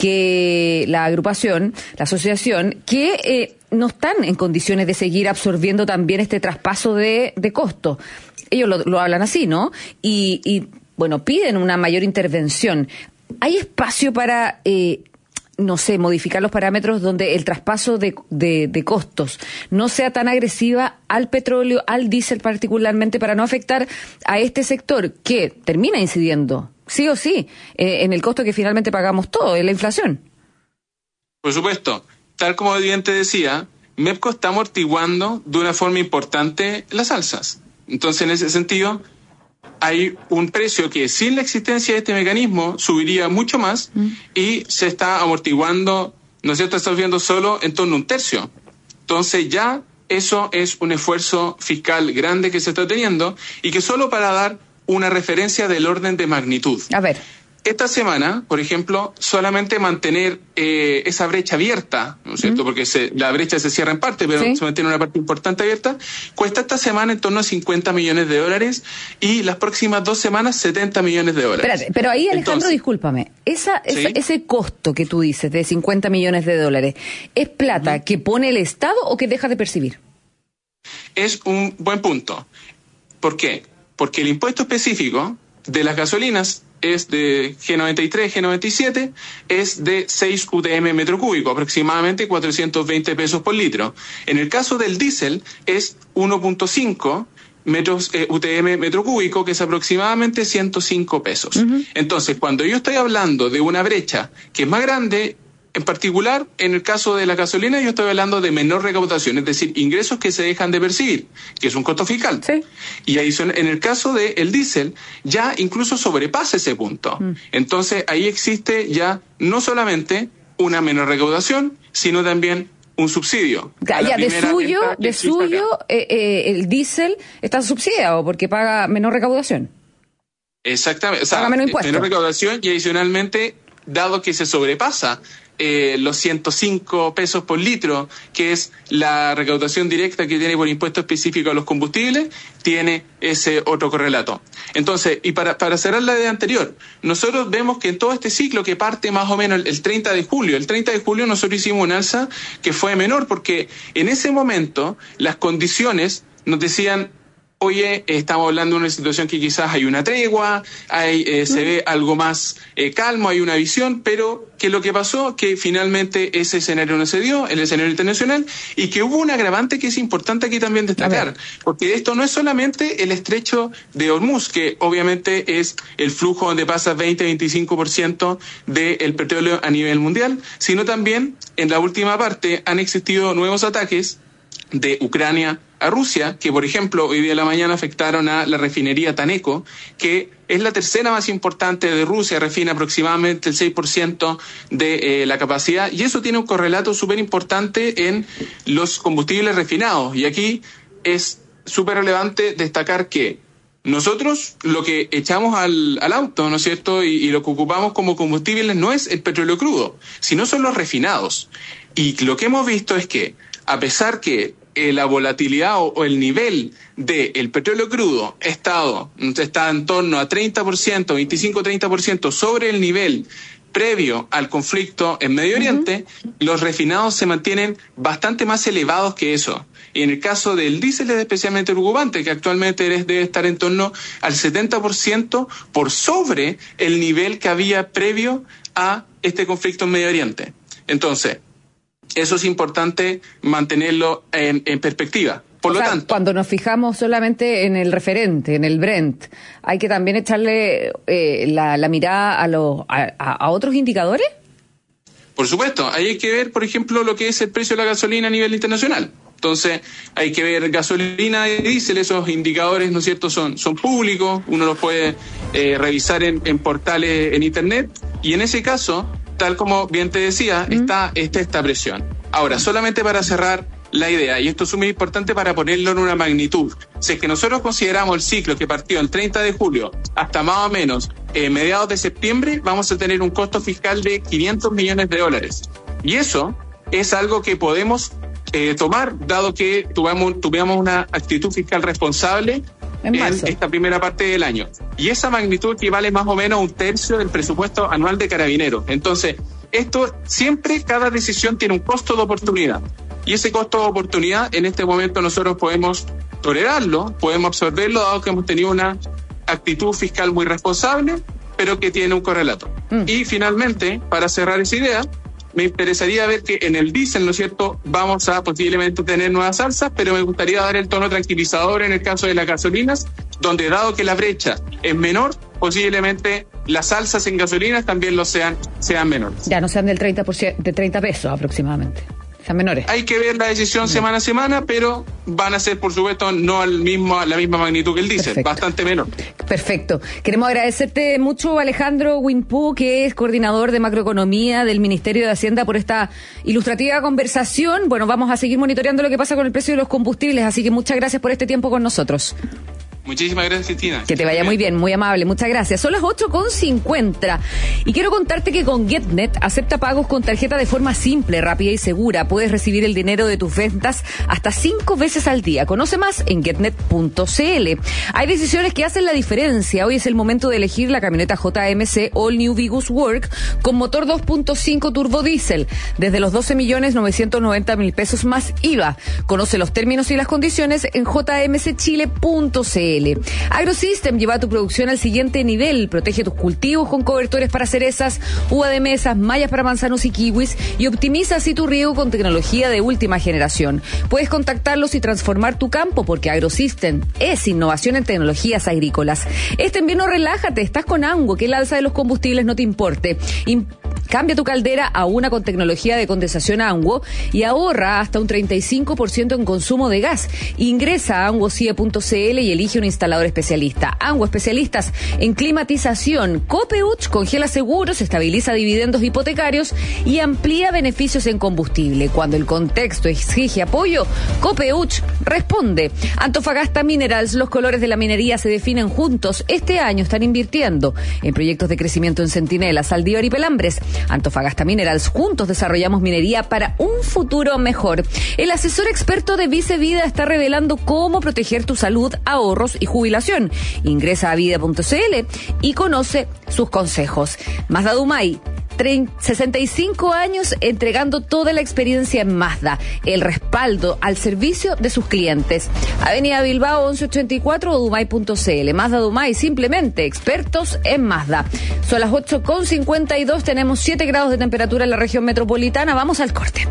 que la agrupación, la asociación, que eh, no están en condiciones de seguir absorbiendo también este traspaso de, de costos. Ellos lo, lo hablan así, ¿no? Y, y, bueno, piden una mayor intervención. ¿Hay espacio para... Eh, no sé, modificar los parámetros donde el traspaso de, de, de costos no sea tan agresiva al petróleo, al diésel particularmente, para no afectar a este sector que termina incidiendo, sí o sí, eh, en el costo que finalmente pagamos todos, en la inflación? Por supuesto, tal como bien te decía, MEPCO está amortiguando de una forma importante las alzas. Entonces, en ese sentido, hay un precio que sin la existencia de este mecanismo subiría mucho más mm. y se está amortiguando, ¿no es cierto?, está subiendo solo en torno a un tercio. Entonces ya eso es un esfuerzo fiscal grande que se está teniendo y que solo para dar una referencia del orden de magnitud. A ver. Esta semana, por ejemplo, solamente mantener eh, esa brecha abierta, ¿no es cierto? Mm. Porque se, la brecha se cierra en parte, pero ¿sí? se mantiene una parte importante abierta, cuesta esta semana en torno a cincuenta millones de dólares y las próximas dos semanas setenta millones de dólares. Espérate, pero ahí, Alejandro, Entonces, discúlpame, esa, esa, ¿sí? ese costo que tú dices de cincuenta millones de dólares, ¿es plata mm. que pone el Estado o que deja de percibir? Es un buen punto. ¿Por qué? Porque el impuesto específico de las gasolinas es de G noventa y tres, G noventa y siete, es de seis U T M metro cúbico, aproximadamente cuatrocientos veinte pesos por litro. En el caso del diésel es uno punto cinco metros eh, U T M metro cúbico, que es aproximadamente ciento cinco pesos. Uh-huh. Entonces, cuando yo estoy hablando de una brecha que es más grande, en particular, en el caso de la gasolina, yo estoy hablando de menor recaudación, es decir, ingresos que se dejan de percibir, que es un costo fiscal. Sí. Y ahí son, en el caso del diésel, ya incluso sobrepasa ese punto. Mm. Entonces, ahí existe ya no solamente una menor recaudación, sino también un subsidio. Ya, ya de suyo, de suyo eh, eh, el diésel está subsidiado porque paga menor recaudación. Exactamente. O sea, paga menos impuestos. Menor recaudación y adicionalmente, dado que se sobrepasa Eh, los ciento cinco pesos por litro, que es la recaudación directa que tiene por impuesto específico a los combustibles, tiene ese otro correlato. Entonces, y para, para cerrar la idea anterior, nosotros vemos que en todo este ciclo que parte más o menos el, el treinta de julio, el treinta de julio nosotros hicimos un alza que fue menor, porque en ese momento las condiciones nos decían: oye, estamos hablando de una situación que quizás hay una tregua, hay, eh, se ve algo más eh, calmo, hay una visión, pero que lo que pasó, que finalmente ese escenario no se dio, el escenario internacional, y que hubo un agravante que es importante aquí también destacar, porque esto no es solamente el estrecho de Hormuz, que obviamente es el flujo donde pasa veinte a veinticinco por ciento del petróleo a nivel mundial, sino también en la última parte han existido nuevos ataques de Ucrania a Rusia, que por ejemplo hoy día de la mañana afectaron a la refinería Taneco, que es la tercera más importante de Rusia, refina aproximadamente el seis por ciento de eh, la capacidad, y eso tiene un correlato súper importante en los combustibles refinados. Y aquí es súper relevante destacar que nosotros lo que echamos al, al auto, ¿no es cierto?, y, y lo que ocupamos como combustibles no es el petróleo crudo, sino son los refinados. Y lo que hemos visto es que, a pesar que eh, la volatilidad o, o el nivel del petróleo crudo ha estado, está en torno a treinta por ciento, veinticinco a treinta por ciento sobre el nivel previo al conflicto en Medio Oriente, uh-huh. los refinados se mantienen bastante más elevados que eso. Y en el caso del diésel es especialmente preocupante, que actualmente debe estar en torno al setenta por ciento por sobre el nivel que había previo a este conflicto en Medio Oriente. Entonces, eso es importante mantenerlo en, en perspectiva. Por o lo sea, tanto, cuando nos fijamos solamente en el referente, en el Brent, ¿hay que también echarle eh, la, la mirada a, los, a, a otros indicadores? Por supuesto, ahí hay que ver, por ejemplo, lo que es el precio de la gasolina a nivel internacional. Entonces, hay que ver gasolina y diésel, esos indicadores, ¿no es cierto?, son, son públicos, uno los puede eh, revisar en, en portales en Internet, y en ese caso, tal como bien te decía, mm. está, está esta presión. Ahora, solamente para cerrar la idea, y esto es muy importante para ponerlo en una magnitud, si es que nosotros consideramos el ciclo que partió el treinta de julio hasta más o menos eh, mediados de septiembre, vamos a tener un costo fiscal de quinientos millones de dólares. Y eso es algo que podemos Eh, tomar, dado que tuvimos, tuvimos una actitud fiscal responsable en, en esta primera parte del año. Y esa magnitud equivale más o menos a un tercio del presupuesto anual de Carabineros. Entonces, esto siempre, cada decisión tiene un costo de oportunidad. Y ese costo de oportunidad, en este momento nosotros podemos tolerarlo, podemos absorberlo, dado que hemos tenido una actitud fiscal muy responsable, pero que tiene un correlato. Mm. Y finalmente, para cerrar esa idea, me interesaría ver que en el diésel, ¿no es cierto?, vamos a posiblemente tener nuevas alzas, pero me gustaría dar el tono tranquilizador en el caso de las gasolinas, donde dado que la brecha es menor, posiblemente las alzas en gasolinas también lo sean, sean menores. Ya no sean del treinta por ciento, de treinta pesos aproximadamente. Sean menores. Hay que ver la decisión no. semana a semana, pero van a ser, por supuesto, no al mismo, a la misma magnitud que el diésel, Perfecto. bastante menor. Perfecto. Queremos agradecerte mucho, Alejandro Winpoo, que es coordinador de macroeconomía del Ministerio de Hacienda, por esta ilustrativa conversación. Bueno, vamos a seguir monitoreando lo que pasa con el precio de los combustibles, así que muchas gracias por este tiempo con nosotros. Muchísimas gracias, Cristina. Que te vaya muy bien, muy amable, muchas gracias. Son las ocho con cincuenta y quiero contarte que con GetNet acepta pagos con tarjeta de forma simple, rápida y segura. Puedes recibir el dinero de tus ventas hasta cinco veces al día. Conoce más en getnet punto c l. Hay decisiones que hacen la diferencia. Hoy es el momento de elegir la camioneta J M C All New Vigus Work con motor dos punto cinco turbo diésel desde los doce millones novecientos noventa mil pesos más I V A. Conoce los términos y las condiciones en j m c chile punto c l. AgroSystem lleva tu producción al siguiente nivel. Protege tus cultivos con cobertores para cerezas, uva de mesas, mallas para manzanos y kiwis y optimiza así tu riego con tecnología de última generación. Puedes contactarlos y transformar tu campo porque AgroSystem es innovación en tecnologías agrícolas. Este invierno relájate, estás con Anguo, que el alza de los combustibles no te importe. Im- Cambia tu caldera a una con tecnología de condensación Anguo y ahorra hasta un treinta y cinco por ciento en consumo de gas. Ingresa a anguo c i e punto c l y elige un instalador especialista. Anguo, especialistas en climatización. Copeuch congela seguros, estabiliza dividendos hipotecarios y amplía beneficios en combustible. Cuando el contexto exige apoyo, Copeuch responde. Antofagasta Minerals, los colores de la minería se definen juntos. Este año están invirtiendo en proyectos de crecimiento en Centinela, Saldívar y Pelambres. Antofagasta Minerals, juntos desarrollamos minería para un futuro mejor. El asesor experto de Vice Vida está revelando cómo proteger tu salud, ahorros y jubilación. Ingresa a vida punto c l y conoce sus consejos. Mazda Dumay, sesenta y cinco años entregando toda la experiencia en Mazda, el respaldo al servicio de sus clientes. Avenida Bilbao once ochenta y cuatro o dumay punto c l. Mazda Dumay, simplemente expertos en Mazda. Son las ocho con cincuenta y dos, tenemos siete grados de temperatura en la región metropolitana. Vamos al corte.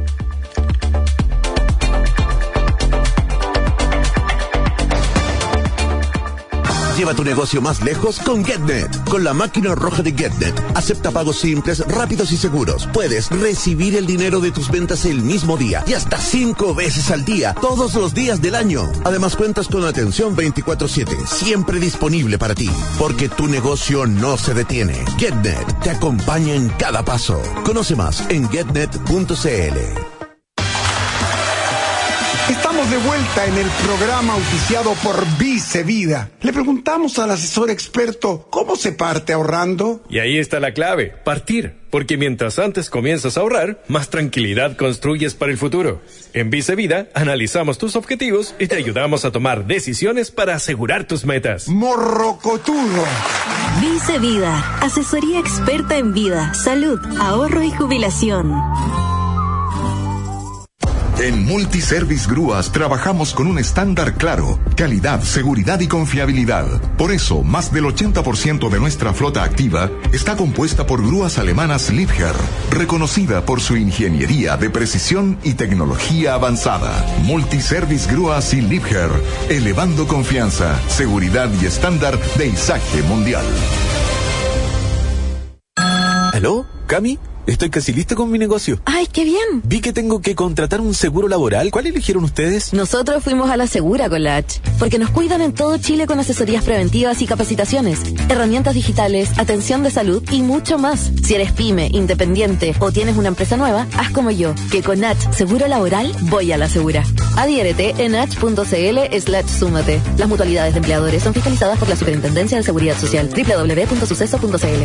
Lleva tu negocio más lejos con GetNet. Con la máquina roja de GetNet, acepta pagos simples, rápidos y seguros. Puedes recibir el dinero de tus ventas el mismo día y hasta cinco veces al día, todos los días del año. Además, cuentas con atención veinticuatro siete, siempre disponible para ti, porque tu negocio no se detiene. GetNet te acompaña en cada paso. Conoce más en getnet punto c l. Estamos de vuelta en el programa auspiciado por Vice Vida. Le preguntamos al asesor experto cómo se parte ahorrando. Y ahí está la clave, partir. Porque mientras antes comienzas a ahorrar, más tranquilidad construyes para el futuro. En Vice Vida, analizamos tus objetivos y te ayudamos a tomar decisiones para asegurar tus metas. Morrocotudo. Vice Vida, asesoría experta en vida, salud, ahorro y jubilación. En Multiservice Grúas trabajamos con un estándar claro, calidad, seguridad y confiabilidad. Por eso, más del ochenta por ciento de nuestra flota activa está compuesta por grúas alemanas Liebherr, reconocida por su ingeniería de precisión y tecnología avanzada. Multiservice Grúas y Liebherr, elevando confianza, seguridad y estándar de izaje mundial. ¿Aló? Cami, estoy casi listo con mi negocio. ¡Ay, qué bien! Vi que tengo que contratar un seguro laboral. ¿Cuál eligieron ustedes? Nosotros fuimos a la Segura con la H, porque nos cuidan en todo Chile con asesorías preventivas y capacitaciones, herramientas digitales, atención de salud y mucho más. Si eres pyme, independiente o tienes una empresa nueva, haz como yo, que con H Seguro Laboral voy a la Segura. Adhiérete en h.cl slash súmate. Las mutualidades de empleadores son fiscalizadas por la Superintendencia de Seguridad Social. doble u doble u doble u punto suceso punto c l.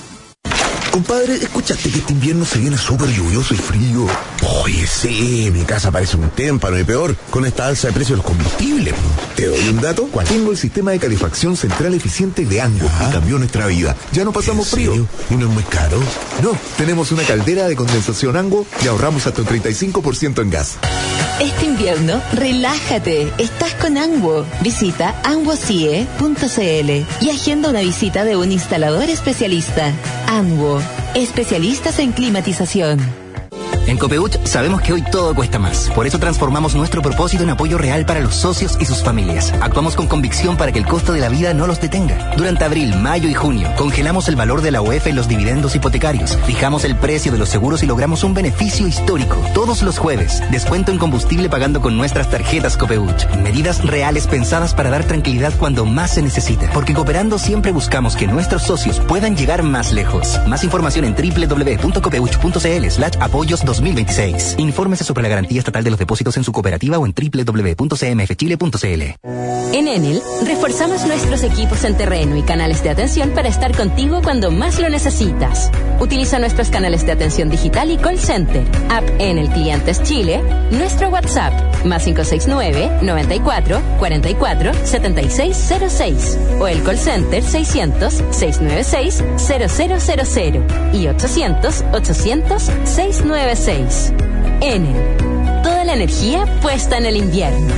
Compadre, ¿escuchaste que este invierno se viene súper lluvioso y frío? Oye, sí, mi casa parece un témpano y peor con esta alza de precios de los combustibles. ¿Te doy un dato? ¿Cuál? Tengo el sistema de calefacción central eficiente de Ango y cambió nuestra vida. Ya no pasamos frío. ¿Y no es muy caro? No, tenemos una caldera de condensación Ango y ahorramos hasta un treinta y cinco por ciento en gas. Este invierno, relájate. Estás con Anguo. Visita anguo c i e punto c l y agenda una visita de un instalador especialista. Anguo, especialistas en climatización. En Copeuch sabemos que hoy todo cuesta más. Por eso transformamos nuestro propósito en apoyo real para los socios y sus familias. Actuamos con convicción para que el costo de la vida no los detenga. Durante abril, mayo y junio, congelamos el valor de la U E F en los dividendos hipotecarios. Fijamos el precio de los seguros y logramos un beneficio histórico. Todos los jueves, descuento en combustible pagando con nuestras tarjetas Copeuch. Medidas reales pensadas para dar tranquilidad cuando más se necesita. Porque cooperando siempre buscamos que nuestros socios puedan llegar más lejos. Más información en doble u doble u doble u punto copeuch punto c l slash apoyos dos mil veintiséis. Infórmese sobre la garantía estatal de los depósitos en su cooperativa o en doble u doble u doble u punto c m f chile punto c l. En Enel, reforzamos nuestros equipos en terreno y canales de atención para estar contigo cuando más lo necesitas. Utiliza nuestros canales de atención digital y call center, App Enel Clientes Chile, nuestro WhatsApp, más cinco seis nueve, noventa y cuatro, cuarenta y cuatro, setenta y seis cero seis, o el call center seiscientos, seiscientos noventa y seis, cero cero cero cero y ochocientos, ochocientos, seiscientos noventa y seis. Enel, toda la energía puesta en el invierno.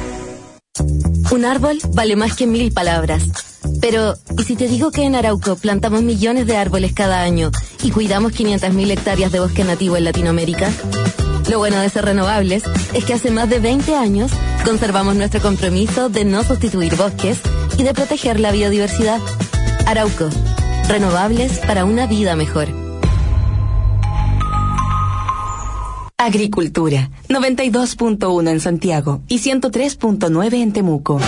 Un árbol vale más que mil palabras. Pero, ¿y si te digo que en Arauco plantamos millones de árboles cada año y cuidamos quinientas mil hectáreas de bosque nativo en Latinoamérica? Lo bueno de ser renovables es que hace más de veinte años conservamos nuestro compromiso de no sustituir bosques y de proteger la biodiversidad. Arauco, renovables para una vida mejor. Agricultura, noventa y dos punto uno en Santiago y ciento tres punto nueve en Temuco.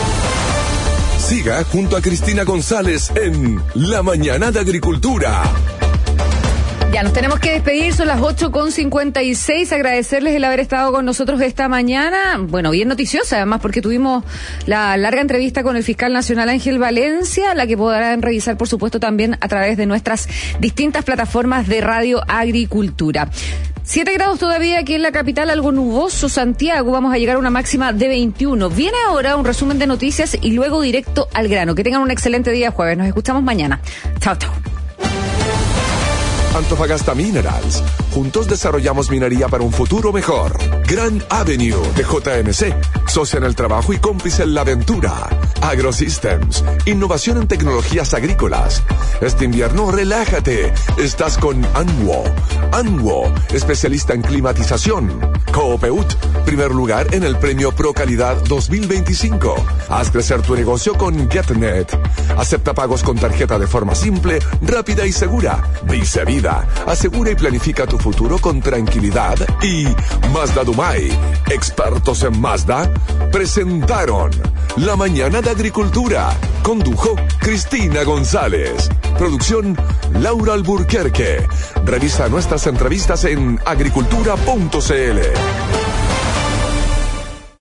Siga junto a Cristina González en La Mañana de Agricultura. Ya nos tenemos que despedir, son las ocho con cincuenta y seis, agradecerles el haber estado con nosotros esta mañana, bueno, bien noticiosa además porque tuvimos la larga entrevista con el fiscal nacional Ángel Valencia, la que podrán revisar por supuesto también a través de nuestras distintas plataformas de Radio Agricultura. Siete grados todavía aquí en la capital, algo nuboso Santiago, vamos a llegar a una máxima de veintiuno. Viene ahora un resumen de noticias y luego directo al grano. Que tengan un excelente día jueves, nos escuchamos mañana. Chao, chao. Antofagasta Minerals. Juntos desarrollamos minería para un futuro mejor. Grand Avenue de J M C. Socia en el trabajo y cómplice en la aventura. AgroSystems. Innovación en tecnologías agrícolas. Este invierno relájate. Estás con Anguo. Anguo. Especialista en climatización. Coopeut. Primer lugar en el premio Pro Calidad dos mil veinticinco. Haz crecer tu negocio con GetNet. Acepta pagos con tarjeta de forma simple, rápida y segura. Vice Vida. Asegura y planifica tu futuro con tranquilidad. Y Mazda Dumay, expertos en Mazda, presentaron La Mañana de Agricultura. Condujo Cristina González. Producción Laura Alburquerque. Revisa nuestras entrevistas en agricultura punto c l.